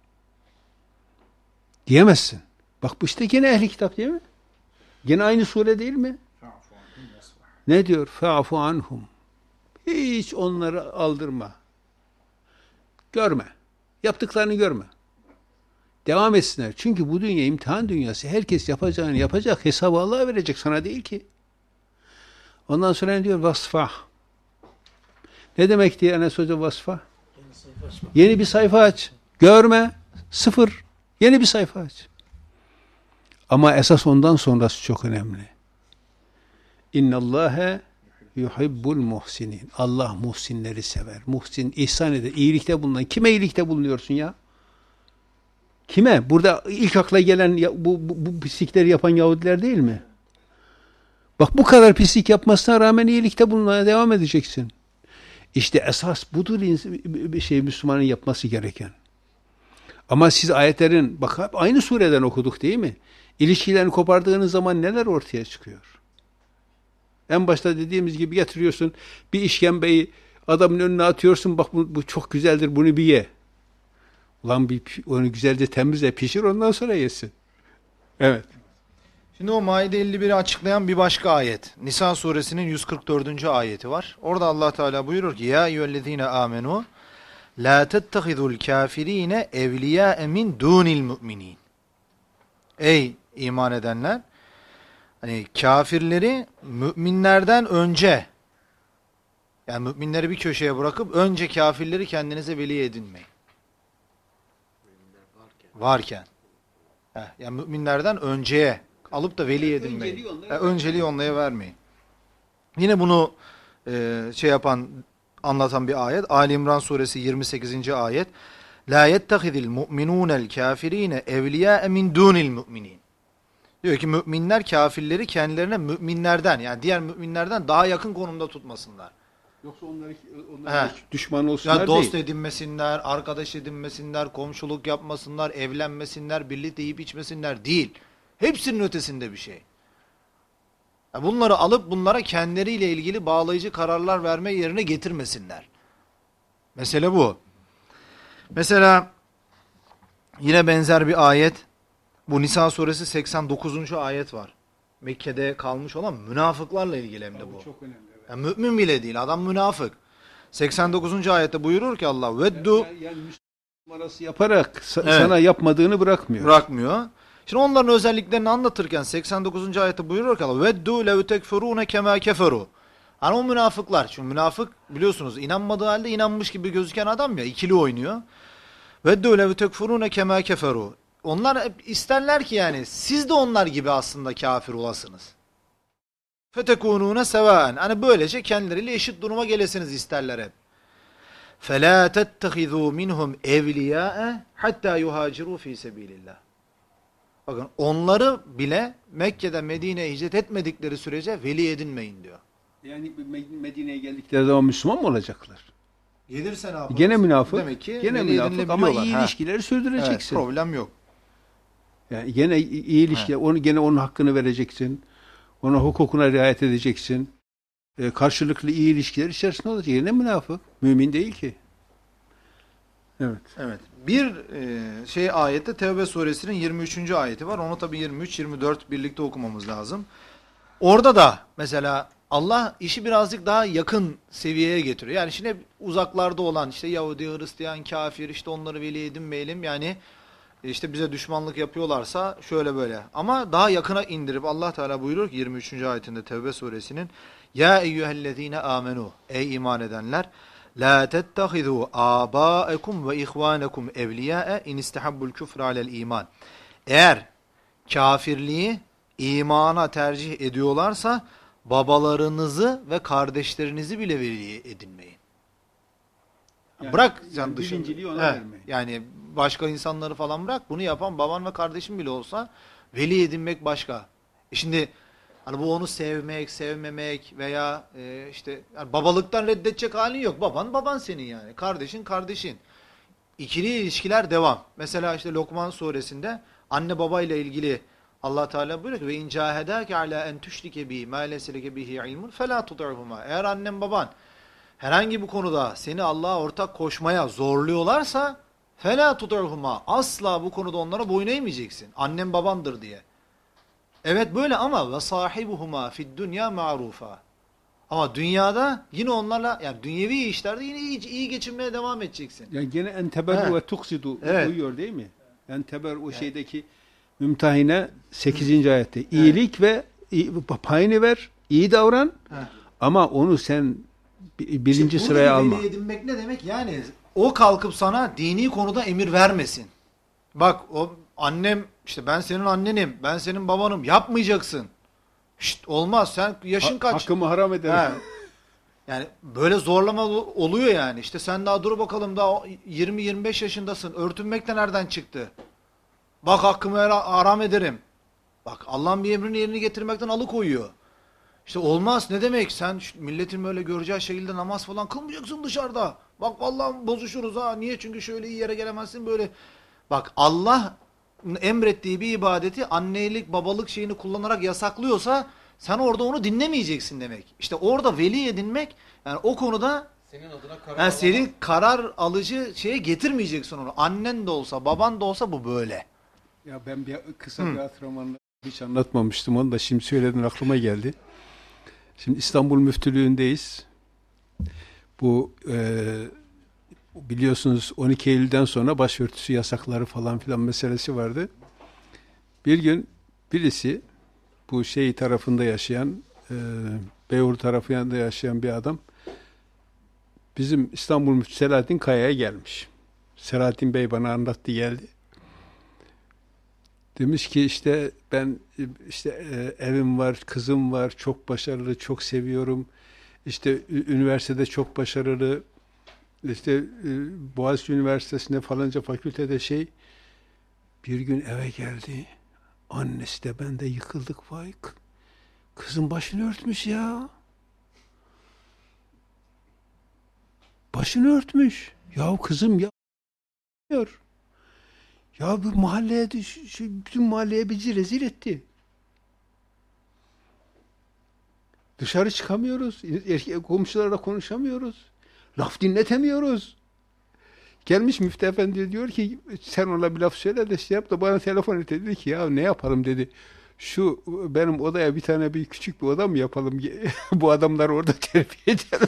Diyemezsin. Bak bu işte gene ehli kitap değil mi? Gene aynı sure değil mi? Ne diyor? Fa'fu anhum. Hiç onları aldırma. Görme. Yaptıklarını görme. Devam etsinler. Çünkü bu dünya imtihan dünyası. Herkes yapacağını yapacak. Hesabı Allah'a verecek, sana değil ki. Ondan sonra ne diyor? Vasfah. Ne demek diye Enes Hoca vasfah? Yeni bir sayfa aç. Görme. Sıfır. Yeni bir sayfa aç. Ama esas ondan sonrası çok önemli. İnnallâhe yuhibbul muhsinin. Allah muhsinleri sever. Muhsin, ihsan eder. İyilikte bulunan. Kime iyilikte bulunuyorsun ya? Kime? Burada ilk akla gelen bu pislikleri yapan Yahudiler değil mi? Bak bu kadar pislik yapmasına rağmen iyilikte bulunmaya devam edeceksin. İşte esas budur Müslümanın yapması gereken. Ama siz ayetlerin, bak hep aynı sureden okuduk değil mi? İlişkilerini kopardığınız zaman neler ortaya çıkıyor? En başta dediğimiz gibi getiriyorsun, bir işkembeyi adamın önüne atıyorsun, bak bu çok güzeldir, bunu bir ye. Ulan onu güzelce temizle, pişir, ondan sonra yesin. Evet. Şimdi o Maide 51'i açıklayan bir başka ayet. Nisa suresinin 144. ayeti var. Orada Allah Teala buyurur ki: Ya eyyühellezine amenu la tettehizul kafirine evliya min dunil müminin. Ey iman edenler, hani kafirleri müminlerden önce, yani müminleri bir köşeye bırakıp önce kafirleri kendinize veli edinmeyin. Varken. Yani müminlerden önceye alıp da veli edinmeyin. Önceliği onlara vermeyin. Yine bunu anlatan bir ayet. Ali İmran suresi 28. ayet. La yettehizil mu'minûnel kafirîne evliyâe min dûnil mu'minîn. Diyor ki müminler kafirleri kendilerine müminlerden, yani diğer müminlerden daha yakın konumda tutmasınlar. Yoksa onlara düşman olsunlar yani dost değil. edinmesinler, arkadaş edinmesinler, komşuluk yapmasınlar, evlenmesinler, birlikte yiyip içmesinler değil. Hepsinin ötesinde bir şey. Yani bunları alıp bunlara kendileriyle ilgili bağlayıcı kararlar verme yerine getirmesinler. Mesele bu. Mesela yine benzer bir ayet. Bu Nisa suresi 89. ayet var. Mekke'de kalmış olan münafıklarla ilgili hem de bu. Çok önemli. Evet. Yani mümin bile değil, adam münafık. 89. ayette buyurur ki Allah veddu, yani numarası yaparak sana yapmadığını bırakmıyor. Bırakmıyor. Şimdi onların özelliklerini anlatırken 89. ayette buyurur ki Allah veddu lev tekfurune kema keferu. Hani o münafıklar, çünkü münafık biliyorsunuz inanmadığı halde inanmış gibi gözüken adam ya, ikili oynuyor. Veddu lev tekfurune kema keferu. Onlar hep isterler ki yani siz de onlar gibi aslında kafir olasınız. Fetekunune sevaen. Hani böylece kendileriyle eşit duruma gelesiniz isterler hep. فَلَا تَتَّخِذُوا مِنْهُمْ اَوْلِيَاءَ حَتَّى يُهَاجِرُوا ف۪ي سَب۪يلِ اللّٰهِ. Bakın onları bile Mekke'den Medine'ye hicret etmedikleri sürece veli edinmeyin diyor. Yani Medine'ye geldikleri zaman Müslüman mı olacaklar? Gelirse ne yaparız? Gene münafık. Demek ki Gene veli münafık ama edilebiliyorlar. iyi Ha. ilişkileri Evet, sürdüreceksin. problem yok. Yani gene iyi ilişkiler, onu gene onun hakkını vereceksin. Ona hukukuna riayet edeceksin. Karşılıklı iyi ilişkiler içerisinde olacak. Gene münafık. Mümin değil ki. Evet. Evet. Bir ayette Tevbe suresinin 23. ayeti var. Onu tabii 23-24 birlikte okumamız lazım. Orada da mesela Allah işi birazcık daha yakın seviyeye getiriyor. Yani şimdi hep uzaklarda olan işte Yahudi, Hristiyan, kafir, işte onları veli edinmeyelim. Yani işte bize düşmanlık yapıyorlarsa şöyle böyle. Ama daha yakına indirip Allah Teala buyuruyor ki 23. ayetinde Tevbe suresinin Ya eyyühellezine amenu ey iman edenler la tettehizu âbâekum ve ihvânekum evliyâe in istehabbul küfre alel iman. Eğer kafirliği imana tercih ediyorlarsa babalarınızı ve kardeşlerinizi bile veli edinmeyin. Yani, bırak yani dışında. birinciliği ona Evet, vermeyin. yani başka insanları falan bırak. Bunu yapan baban ve kardeşin bile olsa veli edinmek başka. Şimdi hani bu onu sevmek, sevmemek veya işte yani babalıktan reddedecek halin yok. Baban senin yani. Kardeşin kardeşin. İkili ilişkiler devam. Mesela işte Lokman suresinde anne babayla ilgili Allah Teala buyuruyor ki ve in cahedake ala en tüşrike bi ma leyse leke bihi ilmun fela tuti'huma. Eğer annen baban herhangi bir konuda seni Allah'a ortak koşmaya zorluyorlarsa fela tuti'huma. Asla bu konuda onlara boyun eğmeyeceksin. Annem babandır diye. Evet böyle ama ve sahibuhuma fid dünya ma'rufa. Ama dünyada yine onlarla yani dünyevi işlerde yine iyi geçinmeye devam edeceksin. Yani gene enteberu Evet. ve tuksidu Evet. uyuyor değil mi? Enteber o şeydeki mümtehine 8. ayette. İyilik ve payını ver, iyi davran Evet. ama onu sen birinci İşte sıraya bunu alma. veli edinmek ne demek? Yani o kalkıp sana dini konuda emir vermesin. Bak o annem işte ben senin annenim, ben senin babanım yapmayacaksın. Şşt, olmaz sen yaşın kaç? Hakkımı haram ederim. He. Yani böyle zorlama oluyor yani. İşte sen daha dur bakalım daha 20-25 yaşındasın. Örtünmek de nereden çıktı? Bak hakkımı haram ederim. Bak Allah'ın bir emrini yerine getirmekten alıkoyuyor. İşte olmaz ne demek? Sen milletin böyle göreceği şekilde namaz falan kılmayacaksın dışarıda. Bak vallahi bozuşuruz ha. Niye? Çünkü şöyle iyi yere gelemezsin böyle. Bak Allah emrettiği bir ibadeti annelik babalık şeyini kullanarak yasaklıyorsa sen orada onu dinlemeyeceksin demek. İşte orada veli edinmek yani o konuda Senin adına karar yani senin karar alıcı şeye getirmeyeceksin onu. Annen de olsa baban da olsa bu böyle. Ya ben kısa bir hatıram hiç anlatmamıştım onu da şimdi söyledin aklıma geldi. Şimdi İstanbul Müftülüğündeyiz. Bu biliyorsunuz 12 Eylül'den sonra başörtüsü yasakları falan filan meselesi vardı. Bir gün birisi bu tarafında yaşayan Beyoğlu tarafında yaşayan bir adam bizim İstanbul Müftüsü Selahattin Kaya'ya gelmiş. Selahattin Bey bana anlattı geldi. Demiş ki işte ben işte evim var, kızım var, çok başarılı, çok seviyorum. İşte üniversitede çok başarılı. İşte Boğaziçi Üniversitesi'nde falanca fakültede bir gün eve geldi. Annesi de ben de yıkıldık vay. Kızın başını örtmüş ya. Başını örtmüş. Ya kızım ya. Ya bu mahalleye bütün mahalleye bizi rezil etti. Dışarı çıkamıyoruz. Komşularla konuşamıyoruz. Laf dinletemiyoruz. Gelmiş Müftü Efendi diyor ki sen ona bir laf söyle de yap da bana telefon et dedi ki ya ne yapalım dedi. Şu benim odaya bir tane küçük bir oda mı yapalım? Bu adamlar orada terbiye edelim.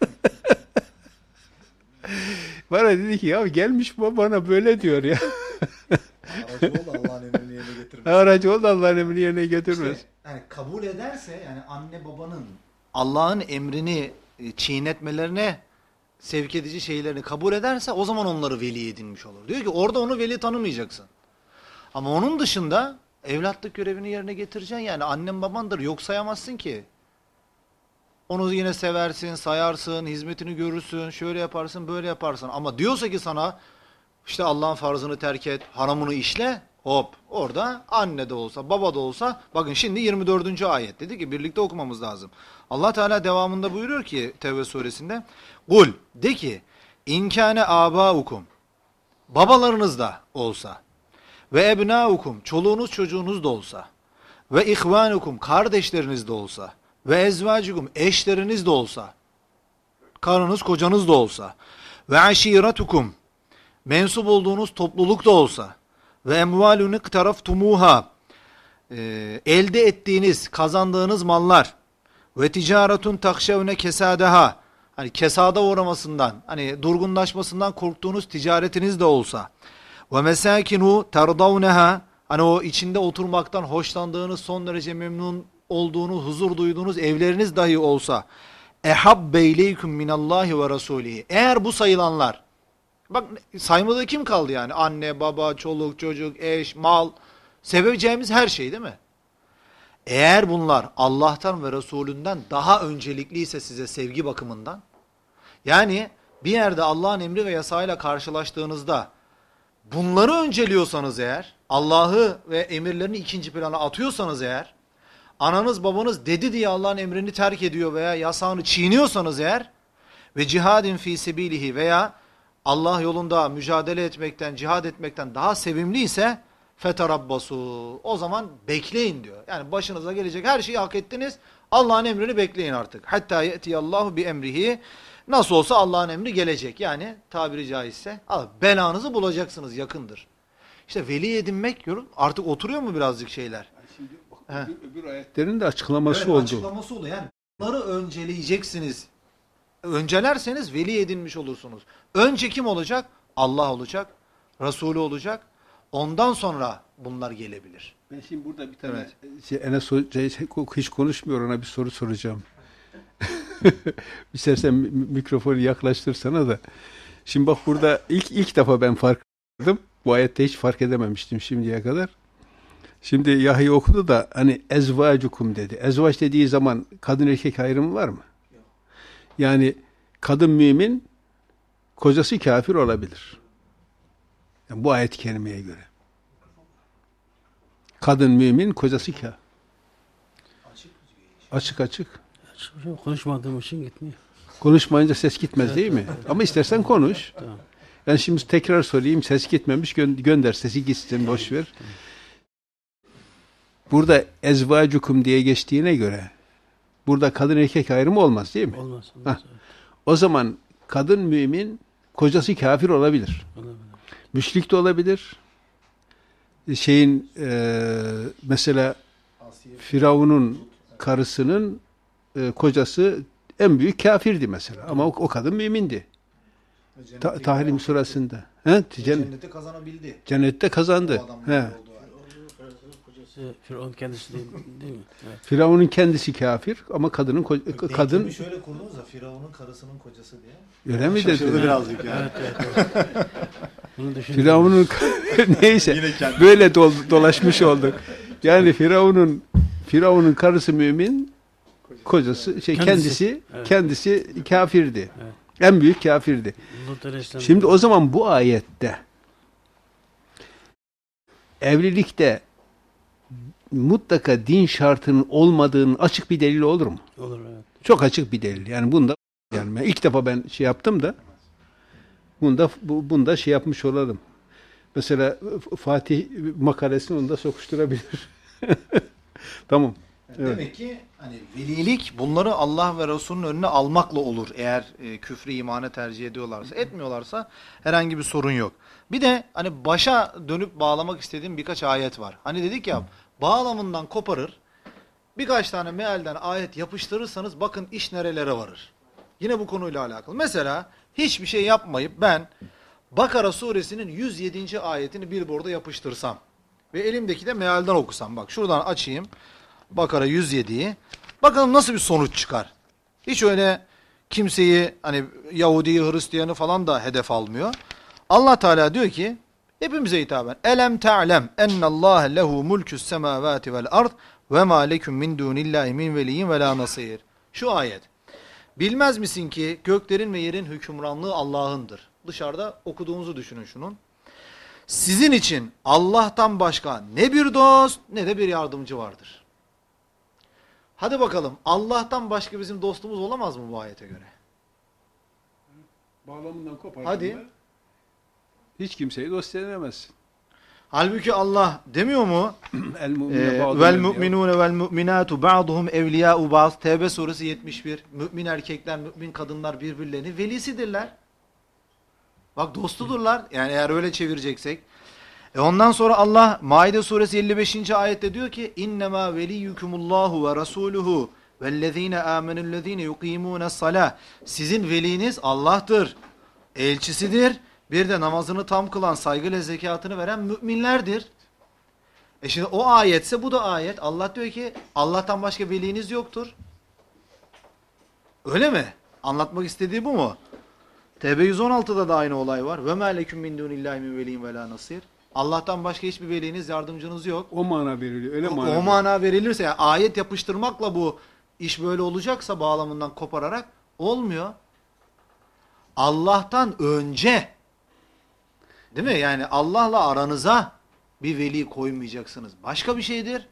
Bana dedi ki ya gelmiş bana böyle diyor ya. Aracı ol Allah'ın emrini yerine getirmez. Aracı ol Allah'ın emrini yerine getirmez. İşte, yani kabul ederse yani anne babanın Allah'ın emrini çiğnetmelerine sevk edici şeylerini kabul ederse o zaman onları veli edinmiş olur. Diyor ki orada onu veli tanımayacaksın. Ama onun dışında evlatlık görevini yerine getireceksin. Yani annen babandır yok sayamazsın ki. Onu yine seversin, sayarsın, hizmetini görürsün, şöyle yaparsın, böyle yaparsın. Ama diyorsa ki sana işte Allah'ın farzını terk et, haramını işle, hop orada anne de olsa, baba da olsa, bakın şimdi 24. ayet dedi ki birlikte okumamız lazım. Allah Teala devamında buyuruyor ki Tevbe suresinde, Kul de ki İnkâne âbâukum, babalarınız da olsa, ve ebnâukum, çoluğunuz çocuğunuz da olsa, ve ihvânukum, kardeşleriniz de olsa, ve ezvâcukum, eşleriniz de olsa, karınız kocanız da olsa, ve aşîretukum, mensup olduğunuz topluluk da olsa, ve emvâlun iktaraftumuhâ, elde ettiğiniz, kazandığınız mallar, ve ticaretun takşevne kesâdeha, hani kesada uğramasından, hani durgunlaşmasından korktuğunuz ticaretiniz de olsa, ve mesâkinu terdavneha, hani o içinde oturmaktan hoşlandığınız, son derece memnun olduğunuz, huzur duyduğunuz evleriniz dahi olsa, ehabbe ileykum minallahi ve rasulihi. Eğer bu sayılanlar, bak saymadığı kim kaldı yani? Anne, baba, çoluk, çocuk, eş, mal, seveceğimiz her şey değil mi? Eğer bunlar Allah'tan ve Resulünden daha öncelikliyse size sevgi bakımından, yani bir yerde Allah'ın emri ve yasağıyla karşılaştığınızda bunları önceliyorsanız eğer, Allah'ı ve emirlerini ikinci plana atıyorsanız eğer, ananız babanız dedi diye Allah'ın emrini terk ediyor veya yasağını çiğniyorsanız eğer ve cihadin fi sebilihi veya Allah yolunda mücadele etmekten, cihad etmekten daha sevimliyse feterabbasu, o zaman bekleyin diyor. Yani başınıza gelecek her şeyi hak ettiniz. Allah'ın emrini bekleyin artık. Hatta ye'tiyallahu bi emrihi. Nasıl olsa Allah'ın emri gelecek. Yani tabiri caizse belanızı bulacaksınız, yakındır. İşte veli edinmek artık oturuyor mu birazcık şeyler? Şimdi öbür ayetlerin de açıklaması oldu. Açıklaması oldu. Yani bunları önceleyeceksiniz. Öncelerseniz veli edinmiş olursunuz. Önce kim olacak? Allah olacak. Resulü olacak. Ondan sonra bunlar gelebilir. Ben şimdi burada bir tane Enes Hoca hiç konuşmuyor, ona bir soru soracağım. İstersen mikrofonu yaklaştırsana da. Şimdi bak burada ilk defa ben fark ettim. Bu ayette hiç fark edememiştim şimdiye kadar. Şimdi Yahya okudu da hani ezvacukum dedi. Ezvaç dediği zaman kadın erkek ayrımı var mı? Yok. Yani kadın mümin, kocası kafir olabilir. Yani bu ayet-i kerimeye göre. Kadın mümin, kocası kafir. Açık. Konuşmadığım için gitmiyor. Konuşmayınca ses gitmez değil mi? Evet. Ama istersen konuş. Tamam. Ben şimdi tekrar sorayım. Ses gitmemiş, gönder. Sesi gitsin, boş ver. Burada ezvacukum diye geçtiğine göre burada kadın erkek ayrımı olmaz değil mi? Olmaz. Evet. O zaman kadın mümin, kocası kafir olabilir. Olabilir. Müşrik de olabilir. Mesela Firavun'un karısının kocası en büyük kafirdi mesela. Ama o kadın mümindi. Tahrim surasında. Cenneti kazanabildi. Cennette kazandı. Kocası Firavun kendisi değil mi? Evet. Firavun'un kendisi kafir ama kadın Şöyle kurdunuz da Firavun'un karısının kocası diye. öyle mi dedi? Birazcık yani. Evet. Bunu düşündüm. Firavun'un neyse böyle dolaşmış olduk. Yani Firavun'un karısı mümin, kocası kendisi kafirdi. Evet. En büyük kafirdi. Şimdi o zaman bu ayette evlilikte mutlaka din şartının olmadığının açık bir delili olur mu? Olur, evet. Çok açık bir delil. Yani bunda yani ilk defa ben yaptım da bunda yapmış olalım. Mesela Fatih makalesini onda sokuşturabilir. Tamam. Evet. Demek ki hani velilik bunları Allah ve Resulünün önüne almakla olur. Eğer küfrü imanı tercih ediyorlarsa, etmiyorlarsa herhangi bir sorun yok. Bir de hani başa dönüp bağlamak istediğim birkaç ayet var. Hani dedik ya, bağlamından koparır, birkaç tane mealden ayet yapıştırırsanız bakın iş nerelere varır. Yine bu konuyla alakalı. Mesela hiçbir şey yapmayıp ben Bakara suresinin 107. ayetini billboard'a yapıştırsam ve elimdeki de mealden okusam. Bak şuradan açayım. Bakara 107'yi. Bakalım nasıl bir sonuç çıkar. Hiç öyle kimseyi hani Yahudi'yi, Hristiyan'ı falan da hedef almıyor. Allah Teala diyor ki hepimize hitaben elem ta'lem ennallâhe lehu mulkus semâvâti vel ard ve mâ leküm min dûnillâhi min veliyyin ve lâ nasîr. Şu ayet. Bilmez misin ki göklerin ve yerin hükümranlığı Allah'ındır. Dışarıda okuduğunuzu düşünün şunun. Sizin için Allah'tan başka ne bir dost ne de bir yardımcı vardır. Hadi bakalım, Allah'tan başka bizim dostumuz olamaz mı bu ayete göre? Bağlamından kopardın Hadi. mı, hiç kimseyi dost edinemezsin. Halbuki Allah demiyor mu? El mu'mine ba'du Vel evliya. mu'minune vel mu'minatu ba'duhum evliya'u ba'd. Tevbe suresi 71. Mümin erkekler, mümin kadınlar birbirlerinin velisidirler. Bak dostudurlar. Yani eğer öyle çevireceksek. Ondan sonra Allah Maide suresi 55. ayette diyor ki İnnemâ veliyyukumullahu ve rasuluhu vellezîne âmenüllezîne yukîmûnes salâh. Sizin veliniz Allah'tır. Elçisidir. Bir de namazını tam kılan, saygıyla zekatını veren müminlerdir. Şimdi o ayetse bu da ayet. Allah diyor ki Allah'tan başka veliniz yoktur. Öyle mi? Anlatmak istediği bu mu? TB 116'da da aynı olay var. Ve mâ leküm min dûnillâhi min veliyyin ve lâ nasîr. Allah'tan başka hiçbir veliniz, yardımcınız yok. O mana veriliyor. Öyle mana O veriliyor. mana verilirse, yani ayet yapıştırmakla bu iş böyle olacaksa bağlamından kopararak olmuyor. Allah'tan önce, değil mi? Yani Allah'la aranıza bir veli koymayacaksınız. Başka bir şeydir.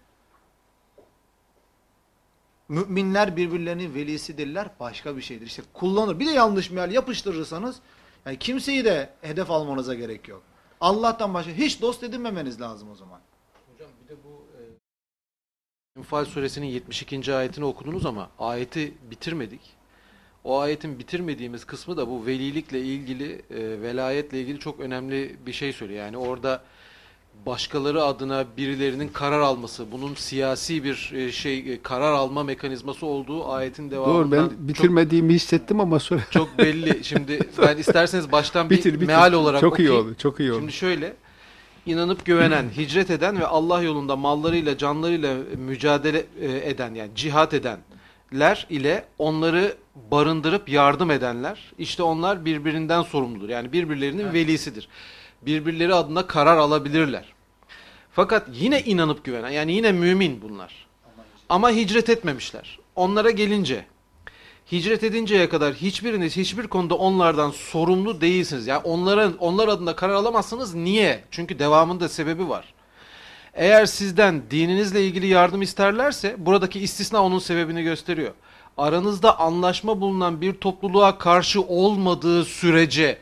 Müminler birbirlerinin velisidirler. Başka bir şeydir. İşte kullanır. Bir de yanlış meal yapıştırırsanız yani kimseyi de hedef almanıza gerek yok. Allah'tan başka hiç dost edinmemeniz lazım o zaman. Hocam bir de bu Enfal suresinin 72. ayetini okudunuz ama ayeti bitirmedik. O ayetin bitirmediğimiz kısmı da bu velilikle ilgili, velayetle ilgili çok önemli bir şey söylüyor. Yani orada başkaları adına birilerinin karar alması, bunun siyasi bir karar alma mekanizması olduğu ayetin devamından Doğru, ben bitirmediğimi hissettim ama sonra çok belli. Şimdi ben isterseniz baştan bir bitir. meal olarak çok iyi okuyayım. oldu. Çok iyi oldu. Şimdi şöyle, inanıp güvenen, hicret eden ve Allah yolunda mallarıyla, canlarıyla mücadele eden, yani cihat edenler ile onları barındırıp yardım edenler, işte onlar birbirinden sorumludur. Yani birbirlerinin velisidir. Birbirleri adına karar alabilirler. Fakat yine inanıp güvenen, yani yine mümin bunlar. Ama hicret etmemişler. Onlara gelince, hicret edinceye kadar hiçbiriniz hiçbir konuda onlardan sorumlu değilsiniz. Yani onlar adına karar alamazsınız. Niye? Çünkü devamında sebebi var. Eğer sizden dininizle ilgili yardım isterlerse, buradaki istisna onun sebebini gösteriyor. Aranızda anlaşma bulunan bir topluluğa karşı olmadığı sürece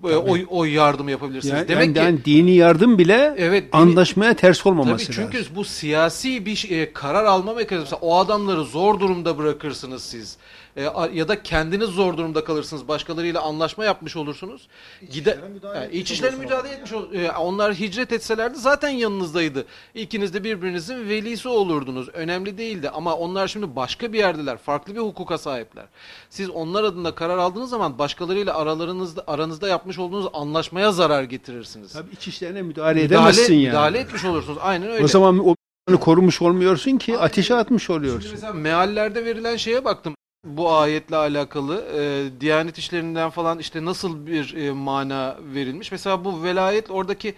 o yardımı yapabilirsiniz. Yani, Demek ki yani dini yardım bile evet, anlaşmaya ters olmaması tabii çünkü lazım. bu siyasi bir karar alma mekanizması. O adamları zor durumda bırakırsınız siz. Ya da kendiniz zor durumda kalırsınız. Başkalarıyla anlaşma yapmış olursunuz. İçişlerine müdahale etmiş onlar hicret etselerdi zaten yanınızdaydı. İkiniz de birbirinizin velisi olurdunuz. Önemli değildi ama onlar şimdi başka bir yerdeler. Farklı bir hukuka sahipler. Siz onlar adına karar aldığınız zaman başkalarıyla aranızda yapmış olduğunuz anlaşmaya zarar getirirsiniz. Tabii iç işlerine müdahale edemezsin yani. Müdahale etmiş olursunuz. Aynen öyle. O zaman o korumuş olmuyorsun ki ateşe atmış oluyorsun. Şimdi mesela meallerde verilen şeye baktım. Bu ayetle alakalı Diyanet işlerinden falan işte nasıl bir mana verilmiş. Mesela bu velayet oradaki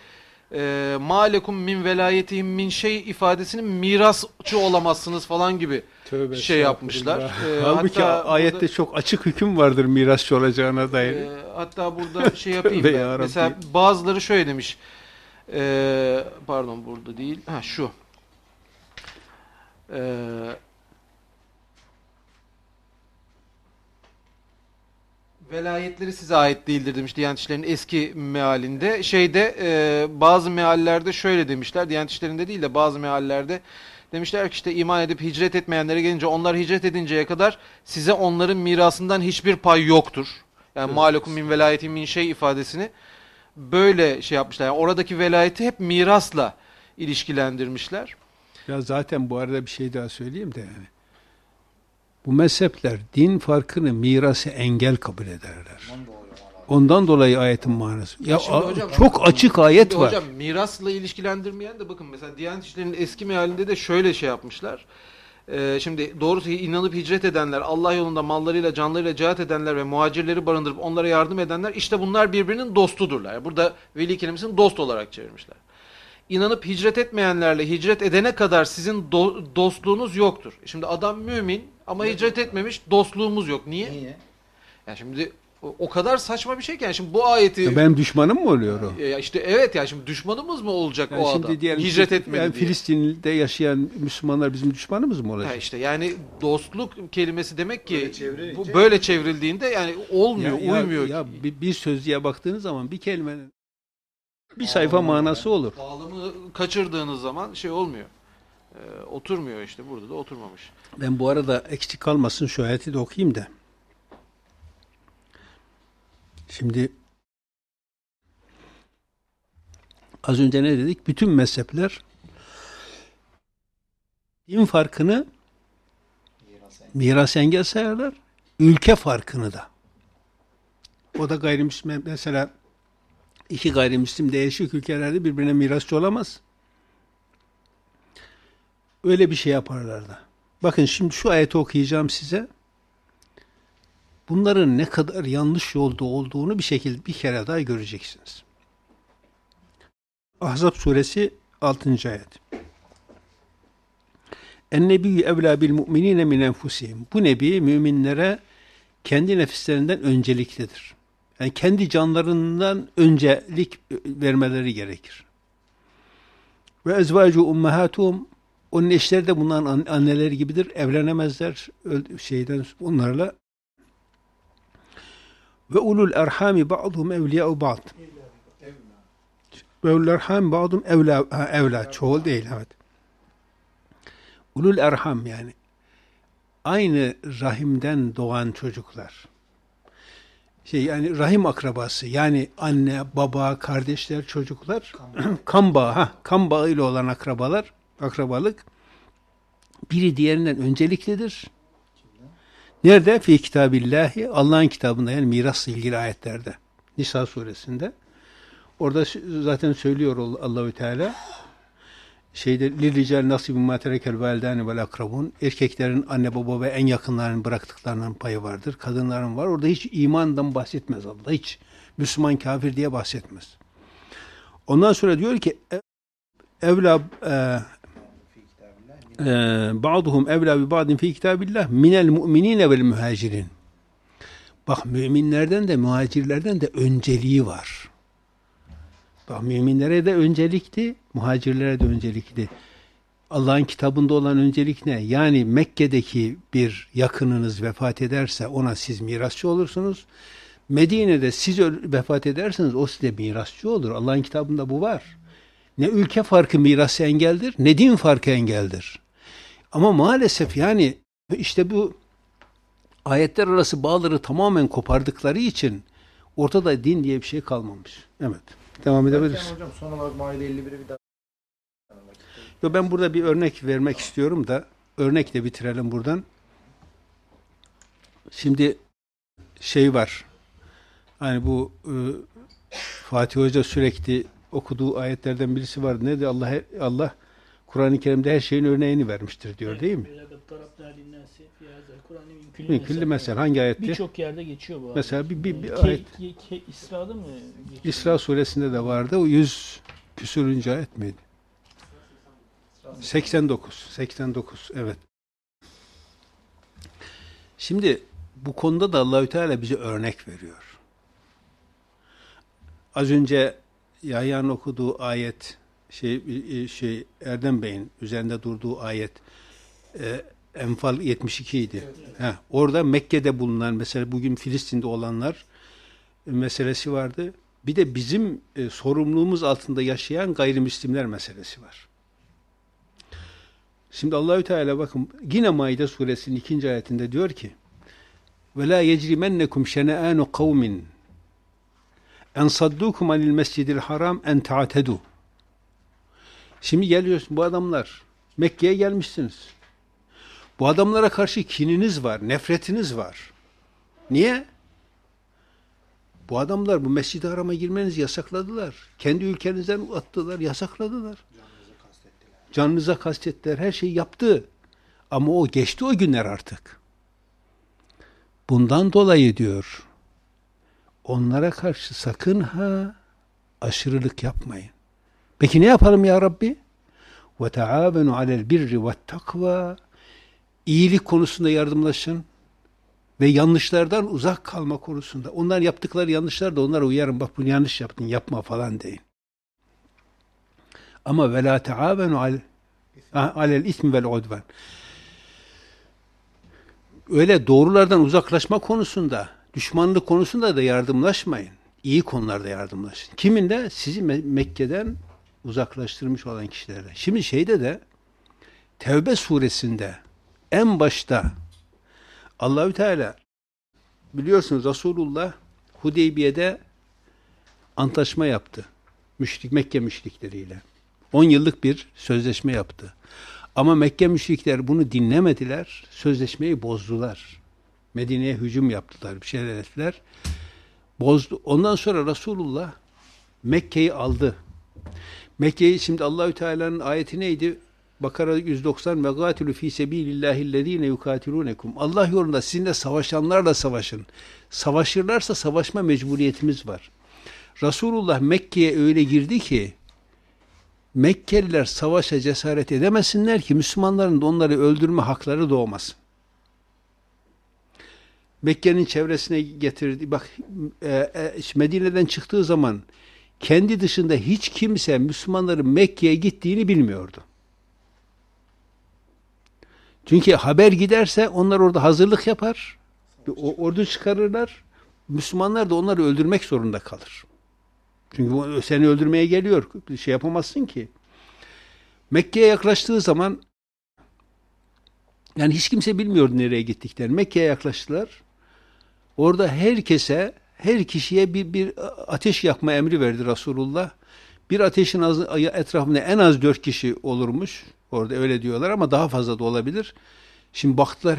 malekum min velayetihim min şey ifadesinin mirasçı olamazsınız falan gibi Tövbe şey yapmışlar. Halbuki ayette burada çok açık hüküm vardır mirasçı olacağına dair. Hatta burada şey yapayım Tövbe ben. ya Mesela Rabbi. bazıları şöyle demiş. Pardon burada değil. Ha şu. Velayetleri size ait değildir demiş Diyanet İşleri'nin eski mealinde. Bazı meallerde şöyle demişler. Diyanet İşleri'nde değil de bazı meallerde demişler ki işte iman edip hicret etmeyenlere gelince onlar hicret edinceye kadar size onların mirasından hiçbir pay yoktur. Yani evet. Malekum min velayetin min şey ifadesini böyle şey yapmışlar. Yani oradaki velayeti hep mirasla ilişkilendirmişler. Ya zaten bu arada bir şey daha söyleyeyim de yani. Bu mezhepler din farkını, mirası engel kabul ederler. Ondan dolayı ayetin manası. Ya hocam, çok açık ayet var. Hocam mirasla ilişkilendirmeyen de bakın mesela Diyanet İşleri'nin eski mealinde de şöyle şey yapmışlar. Şimdi doğrusu inanıp hicret edenler, Allah yolunda mallarıyla, canlarıyla cihat edenler ve muhacirleri barındırıp onlara yardım edenler işte bunlar birbirinin dostudurlar. Burada veli kelimesini dost olarak çevirmişler. İnanıp hicret etmeyenlerle hicret edene kadar sizin dostluğunuz yoktur. Şimdi adam mümin ama hicret etmemiş, dostluğumuz yok. Niye? Niye? Yani şimdi o kadar saçma bir şey ki. Yani şimdi bu ayeti Benim düşmanım mı oluyor o? işte evet ya şimdi düşmanımız mı olacak Yani o şimdi adam? diyelim Hicret ki, etmedi yani diye. Filistin'de yaşayan Müslümanlar bizim düşmanımız mı olacak? Ha işte yani dostluk kelimesi demek ki Böyle çevrilince- bu böyle çevrildiğinde yani olmuyor, uymuyor. Ya bir sözlüğe baktığınız zaman bir kelimenin bir sayfa manası olur. Bağlamı kaçırdığınız zaman şey olmuyor. Oturmuyor işte. Burada da oturmamış. Ben bu arada eksik kalmasın şu ayeti de okuyayım da. Şimdi az önce ne dedik? Bütün mezhepler din farkını miras engel sayarlar. Ülke farkını da. O da gayrimüslim. Mesela iki gayrimüslim değişik ülkelerde birbirine mirasçı olamaz. Öyle bir şey yaparlar da. Bakın şimdi şu ayeti okuyacağım size. Bunların ne kadar yanlış yolda olduğunu bir kere daha göreceksiniz. Ahzab suresi 6. ayet. En-nebiyyü evlâ bil mu'minîne min enfusihim. Bu nebi müminlere kendi nefislerinden önceliklidir. Yani kendi canlarından öncelik vermeleri gerekir. Ve ezvâcu ummahâtuhum. Onun eşleri de bunların anneleri gibidir. Evlenemezler onlarla. Ve ulul erhami ba'duhum evliya'u ba'd. Ve ulul erhami ba'duhum evla. Çoğul değil, evet. Ulul erham yani aynı rahimden doğan çocuklar. Yani rahim akrabası, yani anne, baba, kardeşler, çocuklar, kan bağıyla olan akrabalık biri diğerinden önceliklidir. Nerede? Fi kitabillahi, Allah'ın kitabında, yani mirasla ilgili ayetlerde. Nisa suresinde. Orada zaten söylüyor Allahü Teala. Lirrical nasibun ma terekel validani vel akrabun. Erkeklerin anne baba ve en yakınlarının bıraktıklarının payı vardır. Kadınların var. Orada hiç imandan bahsetmez Allah. Hiç Müslüman kafir diye bahsetmez. Ondan sonra diyor ki evla ba'duhum evla bi ba'din fi kitabillah minel mu'minine vel muhacirin. Bak, müminlerden de muhacirlerden de önceliği var. Bak, müminlere de öncelikti, muhacirlere de öncelikti. Allah'ın kitabında olan öncelik ne? Yani Mekke'deki bir yakınınız vefat ederse ona siz mirasçı olursunuz. Medine'de siz vefat ederseniz o size mirasçı olur. Allah'ın kitabında bu var. Ne ülke farkı mirası engeldir, ne din farkı engeldir. Ama maalesef yani işte bu ayetler arası bağları tamamen kopardıkları için ortada din diye bir şey kalmamış. Evet. Devam edebiliriz. Hocam son olarak Maide 51'i bir daha. Ben burada bir örnek vermek istiyorum da örnekle bitirelim buradan. Şimdi var. Hani bu Fatih Hoca sürekli okuduğu ayetlerden birisi var. Ne de Allah Kur'an-ı Kerim'de her şeyin örneğini vermiştir diyor, değil mi? Mümkün mesela hangi ayette? Birçok yerde geçiyor bu. Mesela bir ayet. İsra'da mı geçiyor? İsra suresinde de vardı. O 100 küsürüncü ayet miydi? 89. Evet. Şimdi bu konuda da Allahü Teala bize örnek veriyor. Az önce Yahya'nın okuduğu ayet Erdem Bey'in üzerinde durduğu ayet Enfal 72 idi. Evet. Orada Mekke'de bulunan, mesela bugün Filistin'de olanlar meselesi vardı. Bir de bizim sorumluluğumuz altında yaşayan gayrimüslimler meselesi var. Şimdi Allahü Teala bakın yine Maide suresinin 2. ayetinde diyor ki: "Ve la yecrimennekum şena'anu kavmin en saddukum anil mescidil haram en ta'tedu." Şimdi geliyorsun, bu adamlar Mekke'ye gelmişsiniz. Bu adamlara karşı kininiz var, nefretiniz var. Niye? Bu adamlar bu Mescid-i Haram'a girmenizi yasakladılar. Kendi ülkenizden attılar, yasakladılar. Canınıza kastettiler, her şeyi yaptı. Ama o geçti o günler artık. Bundan dolayı diyor, onlara karşı sakın aşırılık yapmayın. Peki ne yapalım ya Rabbi? وَتَعَابَنُوا عَلَى الْبِرِّ وَالتَّقْوَى. İyilik konusunda yardımlaşın ve yanlışlardan uzak kalma konusunda. Onlar yaptıkları yanlışlar da onlara uyarın. Bak bunu yanlış yaptın, yapma falan deyin. Ama ve la taavenu alel ismi vel udvan. Öyle doğrulardan uzaklaşma konusunda, düşmanlık konusunda da yardımlaşmayın. İyi konularda yardımlaşın. Kiminle? Sizi Mekke'den uzaklaştırmış olan kişilerle. Şimdi de Tevbe suresinde en başta Allahü Teala biliyorsunuz Resulullah Hudeybiye'de antlaşma yaptı. Mekke müşrikleriyle. 10 yıllık bir sözleşme yaptı. Ama Mekke müşrikler bunu dinlemediler. Sözleşmeyi bozdular. Medine'ye hücum yaptılar. Bir şeyler ettiler. Bozdu. Ondan sonra Resulullah Mekke'yi aldı. Mekke'yi şimdi Allahü Teala'nın ayeti neydi? Bakara 190 ve gatilu fi sebilillahillezine yukatilunekum. Allah yolunda sizinle savaşanlarla savaşın. Savaşırlarsa savaşma mecburiyetimiz var. Resulullah Mekke'ye öyle girdi ki Mekkeliler savaşa cesaret edemesinler ki Müslümanların da onları öldürme hakları doğmasın. Mekke'nin çevresine getirdi. Bak Medine'den çıktığı zaman kendi dışında hiç kimse Müslümanların Mekke'ye gittiğini bilmiyordu. Çünkü haber giderse onlar orada hazırlık yapar. Ordu çıkarırlar. Müslümanlar da onları öldürmek zorunda kalır. Çünkü seni öldürmeye geliyor. Şey yapamazsın ki. Mekke'ye yaklaştığı zaman yani hiç kimse bilmiyordu nereye gittiklerini. Mekke'ye yaklaştılar. Orada her kişiye bir ateş yakma emri verdi Resulullah. Bir ateşin etrafında en az 4 kişi olurmuş. Orada öyle diyorlar ama daha fazla da olabilir. Şimdi baktılar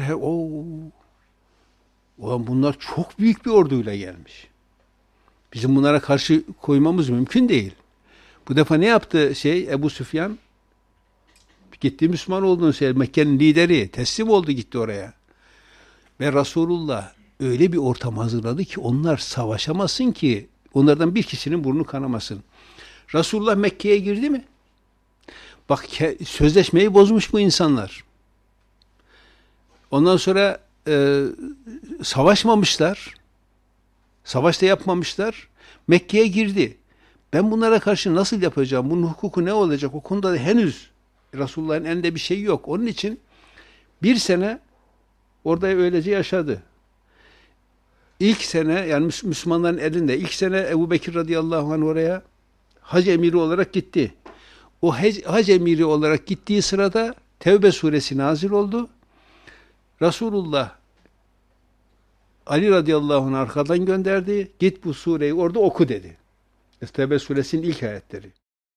bunlar çok büyük bir orduyla gelmiş. Bizim bunlara karşı koymamız mümkün değil. Bu defa ne yaptı Ebu Süfyan? Gitti Müslüman olduğunu söyledi. Mekke'nin lideri teslim oldu gitti oraya. Ve Resulullah öyle bir ortam hazırladı ki onlar savaşamasın ki onlardan bir kişinin burnu kanamasın. Resulullah Mekke'ye girdi mi? Bak sözleşmeyi bozmuş bu insanlar. Ondan sonra savaşmamışlar. Savaş da yapmamışlar. Mekke'ye girdi. Ben bunlara karşı nasıl yapacağım? Bunun hukuku ne olacak? O konuda da henüz Resulullah'ın elinde bir şey yok. Onun için bir sene orada öylece yaşadı. İlk sene yani Müslümanların elinde ilk sene Ebu Bekir radıyallahu anh oraya hac emiri olarak gitti. O hac emiri olarak gittiği sırada Tevbe suresi nazil oldu. Resulullah Ali radıyallahu anh arkadan gönderdi. Git bu sureyi orada oku dedi. Tevbe suresinin ilk ayetleri.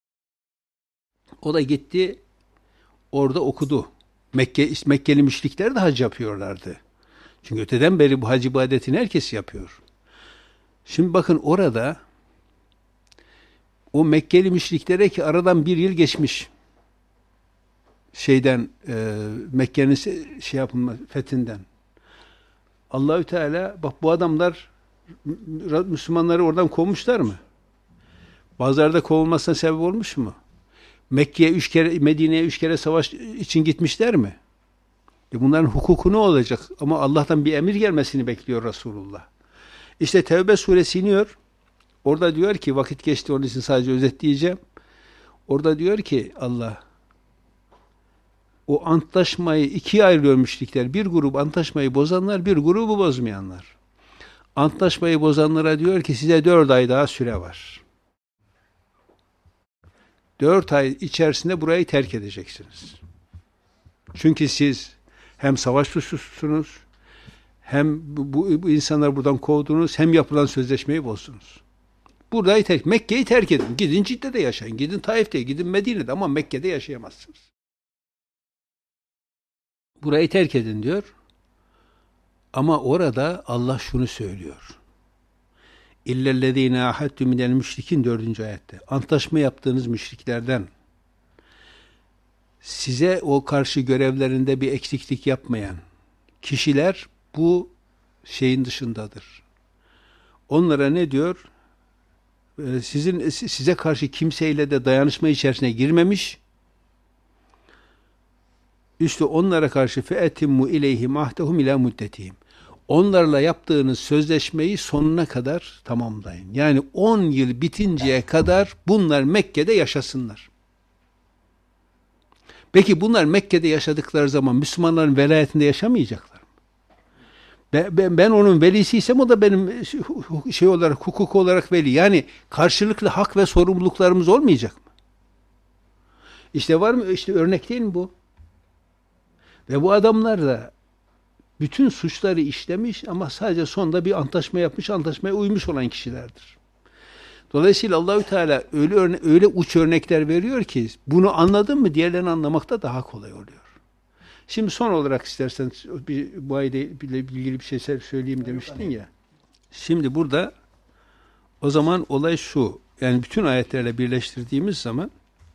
O da gitti orada okudu. Mekkeli müşrikler de hac yapıyorlardı. Çünkü öteden beri bu hac ibadetini herkes yapıyor. Şimdi bakın orada o Mekkeli müşriklere ki aradan 1 yıl geçmiş Mekke'nin fethinden. Allahü Teala bak bu adamlar Müslümanları oradan kovmuşlar mı? Bazıları da kovulmasına sebep olmuş mu? Mekke'ye 3 kere, Medine'ye 3 kere savaş için gitmişler mi? Bunların hukuku ne olacak? Ama Allah'tan bir emir gelmesini bekliyor Resulullah. İşte Tevbe suresi iniyor. Orada diyor ki vakit geçti onun için sadece özetleyeceğim. Orada diyor ki Allah o antlaşmayı 2'ye ayırıyor müşrikler. Bir grup antlaşmayı bozanlar, bir grubu bozmayanlar. Antlaşmayı bozanlara diyor ki size 4 ay daha süre var. 4 ay içerisinde burayı terk edeceksiniz. Çünkü siz hem savaş suçlusunuz, hem bu insanları buradan kovdunuz, hem yapılan sözleşmeyi bozdunuz. Burayı Mekke'yi terk edin. Gidin Cidde'de yaşayın, gidin Taif'te, gidin Medine'de ama Mekke'de yaşayamazsınız. Burayı terk edin diyor. Ama orada Allah şunu söylüyor. İllellezîne ahadtü minel müşrikin 4. ayette. Antlaşma yaptığınız müşriklerden size o karşı görevlerinde bir eksiklik yapmayan kişiler bu şeyin dışındadır. Onlara ne diyor? Size karşı kimseyle de dayanışma içerisine girmemiş. İşte onlara karşı fe'etimmu ileyhim ahdehum ila muddetihim. onlarla yaptığınız sözleşmeyi sonuna kadar tamamlayın. Yani 10 yıl bitinceye kadar bunlar Mekke'de yaşasınlar. Peki bunlar Mekke'de yaşadıkları zaman Müslümanların velayetinde yaşamayacaklar mı? Ben onun velisiysem o da benim şey olarak, hukuk olarak veli. Yani karşılıklı hak ve sorumluluklarımız olmayacak mı? İşte var mı? İşte örnek değil mi bu? Ve bu adamlar da bütün suçları işlemiş ama sadece sonunda bir antlaşma yapmış, antlaşmaya uymuş olan kişilerdir. Dolayısıyla Allahü Teala öyle uç örnekler veriyor ki bunu anladın mı diğerlerini anlamakta daha kolay oluyor. Şimdi son olarak istersen bu ayda ilgili bir şey söyleyeyim demiştin ya. Şimdi burada o zaman olay şu. Yani bütün ayetlerle birleştirdiğimiz zaman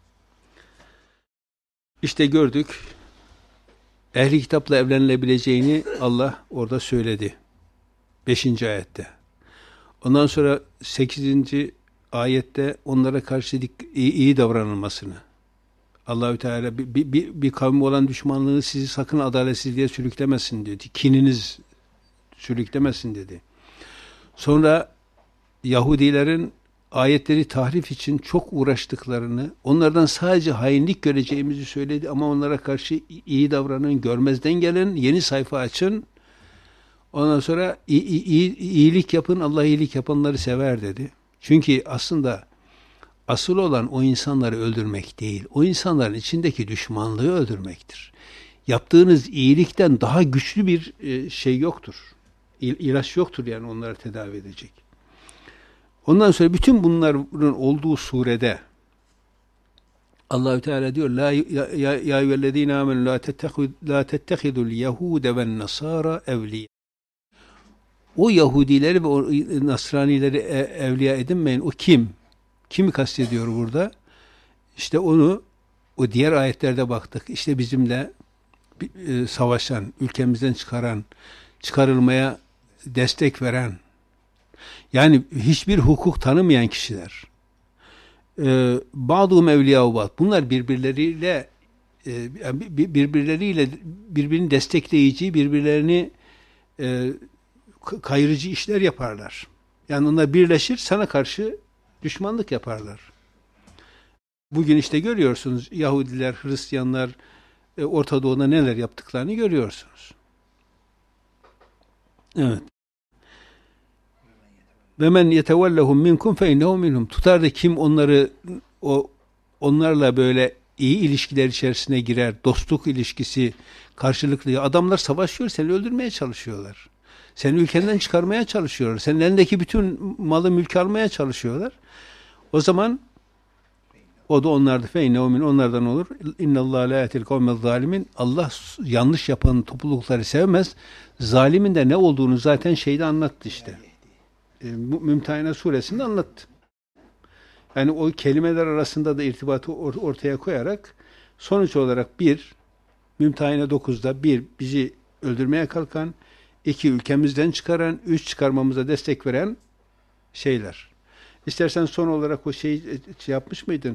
işte gördük. Ehli kitapla evlenilebileceğini Allah orada söyledi. 5. ayette. Ondan sonra 8. ayette onlara karşı iyi davranılmasını. Allahü Teala bir kavmi olan düşmanlığı sizi sakın adaletsizliğe sürüklemesin dedi. Kininiz sürüklemesin dedi. Sonra Yahudilerin ayetleri tahrif için çok uğraştıklarını, onlardan sadece hainlik göreceğimizi söyledi ama onlara karşı iyi davranın, görmezden gelin, yeni sayfa açın. Ondan sonra iyilik yapın, Allah iyilik yapanları sever dedi. Çünkü aslında asıl olan o insanları öldürmek değil, o insanların içindeki düşmanlığı öldürmektir. Yaptığınız iyilikten daha güçlü bir şey yoktur. İlaç yoktur yani onları tedavi edecek. Ondan sonra bütün bunların olduğu surede Allahü Teala diyor la ya eyyühellezine amenu la tettehidul yehude ven nasara evliya. O Yahudileri ve o Nasranileri evliya edinmeyin. O kim? Kimi kastediyor burada? İşte onu o diğer ayetlerde baktık. İşte bizimle savaşan, ülkemizden çıkarılmaya destek veren, yani hiçbir hukuk tanımayan kişiler. Bazı evliya bunlar birbirleriyle birbirini destekleyici, birbirlerini kayırıcı işler yaparlar. Yani onlar birleşir, sana karşı düşmanlık yaparlar. Bugün işte görüyorsunuz Yahudiler, Hristiyanlar Orta Doğu'da neler yaptıklarını görüyorsunuz. Evet. Ve men yetevellehum minkum fe innehu minhum. Tutar da kim onlarla böyle iyi ilişkiler içerisine girer, dostluk ilişkisi karşılıklı. Adamlar savaşıyor, seni öldürmeye çalışıyorlar. Seni ülkenden çıkarmaya çalışıyorlar. Senin elindeki bütün malı mülkü almaya çalışıyorlar. O zaman o da onlardı. Fe innehu min, onlardan olur. İnnallâhe lâ yehdil kavmez zalimin. Allah yanlış yapan toplulukları sevmez. Zalimin de ne olduğunu zaten şeyde anlattı işte. Mümtehine suresinde anlattı. Yani o kelimeler arasında da irtibatı ortaya koyarak sonuç olarak Mümtehine 9'da bizi öldürmeye kalkan, 2 ülkemizden çıkaran, 3 çıkarmamıza destek veren şeyler. İstersen son olarak o şey yapmış mıydın?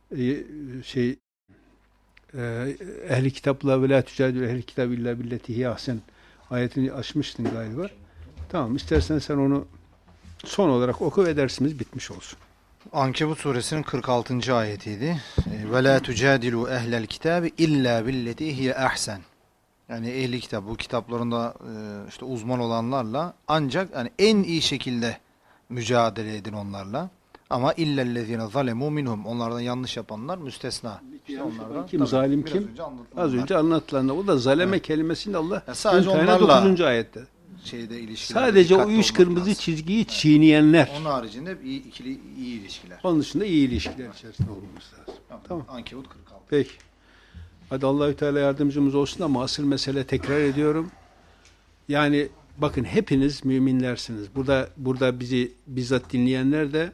Ehli kitapla ve la tücadil ehli kitab illa billeti hiye ahsen ayetini açmıştın galiba. Tamam, istersen sen onu son olarak oku ve dersimiz bitmiş olsun. Ankebut suresinin 46. ayetiydi. Ve la tucadilu ehlel kitabi illa billeti hiye ahsen. Yani ehli kitap, bu kitaplarında işte uzman olanlarla ancak yani en iyi şekilde mücadele edin onlarla. Ama illellezine zalemu minhum. Onlardan yanlış yapanlar müstesna. İşte onlardan, kim zalim kim? Az önce anlatılanlar. O da zaleme kelimesini Allah sadece onlarla 9. ayette. ilişkiler. Sadece o 3 kırmızı çizgiyi çiğneyenler. Onun haricinde iyi ilişkiler. Onun dışında iyi ilişkiler içerisinde olmamız lazım. Tamam. Ankebut 46. Peki. Hadi Allahü Teala yardımcımız olsun ama asıl mesele, tekrar ediyorum. Yani bakın hepiniz müminlersiniz. Burada bizi bizzat dinleyenler de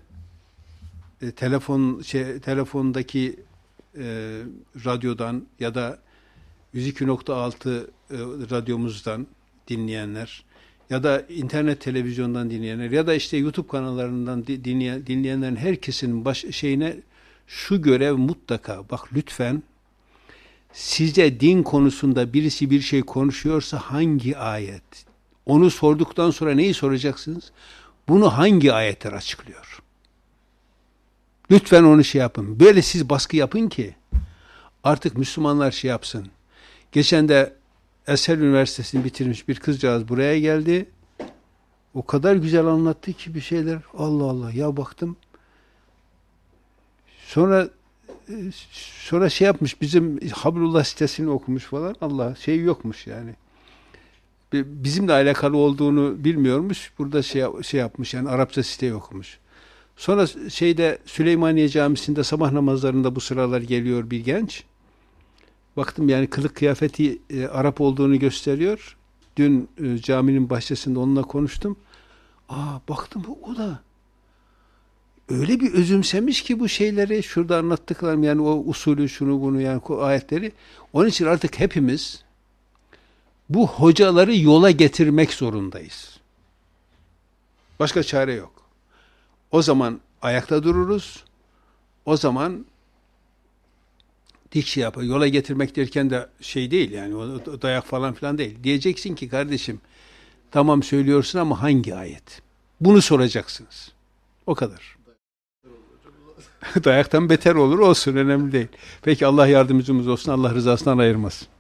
telefondaki radyodan ya da 102.6 radyomuzdan dinleyenler ya da internet televizyondan dinleyenler ya da işte YouTube kanallarından dinleyenlerin herkesin şu görev mutlaka, bak lütfen, size din konusunda birisi bir şey konuşuyorsa hangi ayet, Onu sorduktan sonra neyi soracaksınız? Bunu hangi ayetler açıklıyor? Lütfen onu şey yapın. Böyle siz baskı yapın ki artık Müslümanlar şey yapsın. Geçen de Eser Üniversitesi'ni bitirmiş bir kızcağız buraya geldi. O kadar güzel anlattı ki bir şeyler. Allah Allah ya baktım. Sonra şey yapmış, bizim Hablullah sitesini okumuş falan. Allah şey yokmuş yani. Bizimle alakalı olduğunu bilmiyormuş. Burada şey yapmış yani Arapça siteyi okumuş. Sonra Süleymaniye Camisi'nde sabah namazlarında bu sıralar geliyor bir genç. Baktım yani kılık kıyafeti Arap olduğunu gösteriyor. Dün caminin bahçesinde onunla konuştum. Baktım o da öyle bir özümsemiş ki bu şeyleri, şurada anlattıklarım yani o usulü, şunu bunu yani o ayetleri. Onun için artık hepimiz bu hocaları yola getirmek zorundayız. Başka çare yok. O zaman ayakta dururuz. O zaman dik şey yapar. Yola getirmek derken de şey değil yani o dayak falan filan değil. Diyeceksin ki kardeşim tamam söylüyorsun ama hangi ayet? Bunu soracaksınız. O kadar. Dayaktan beter olur olsun, önemli değil. Peki Allah yardımcımız olsun, Allah rızasından ayırmasın.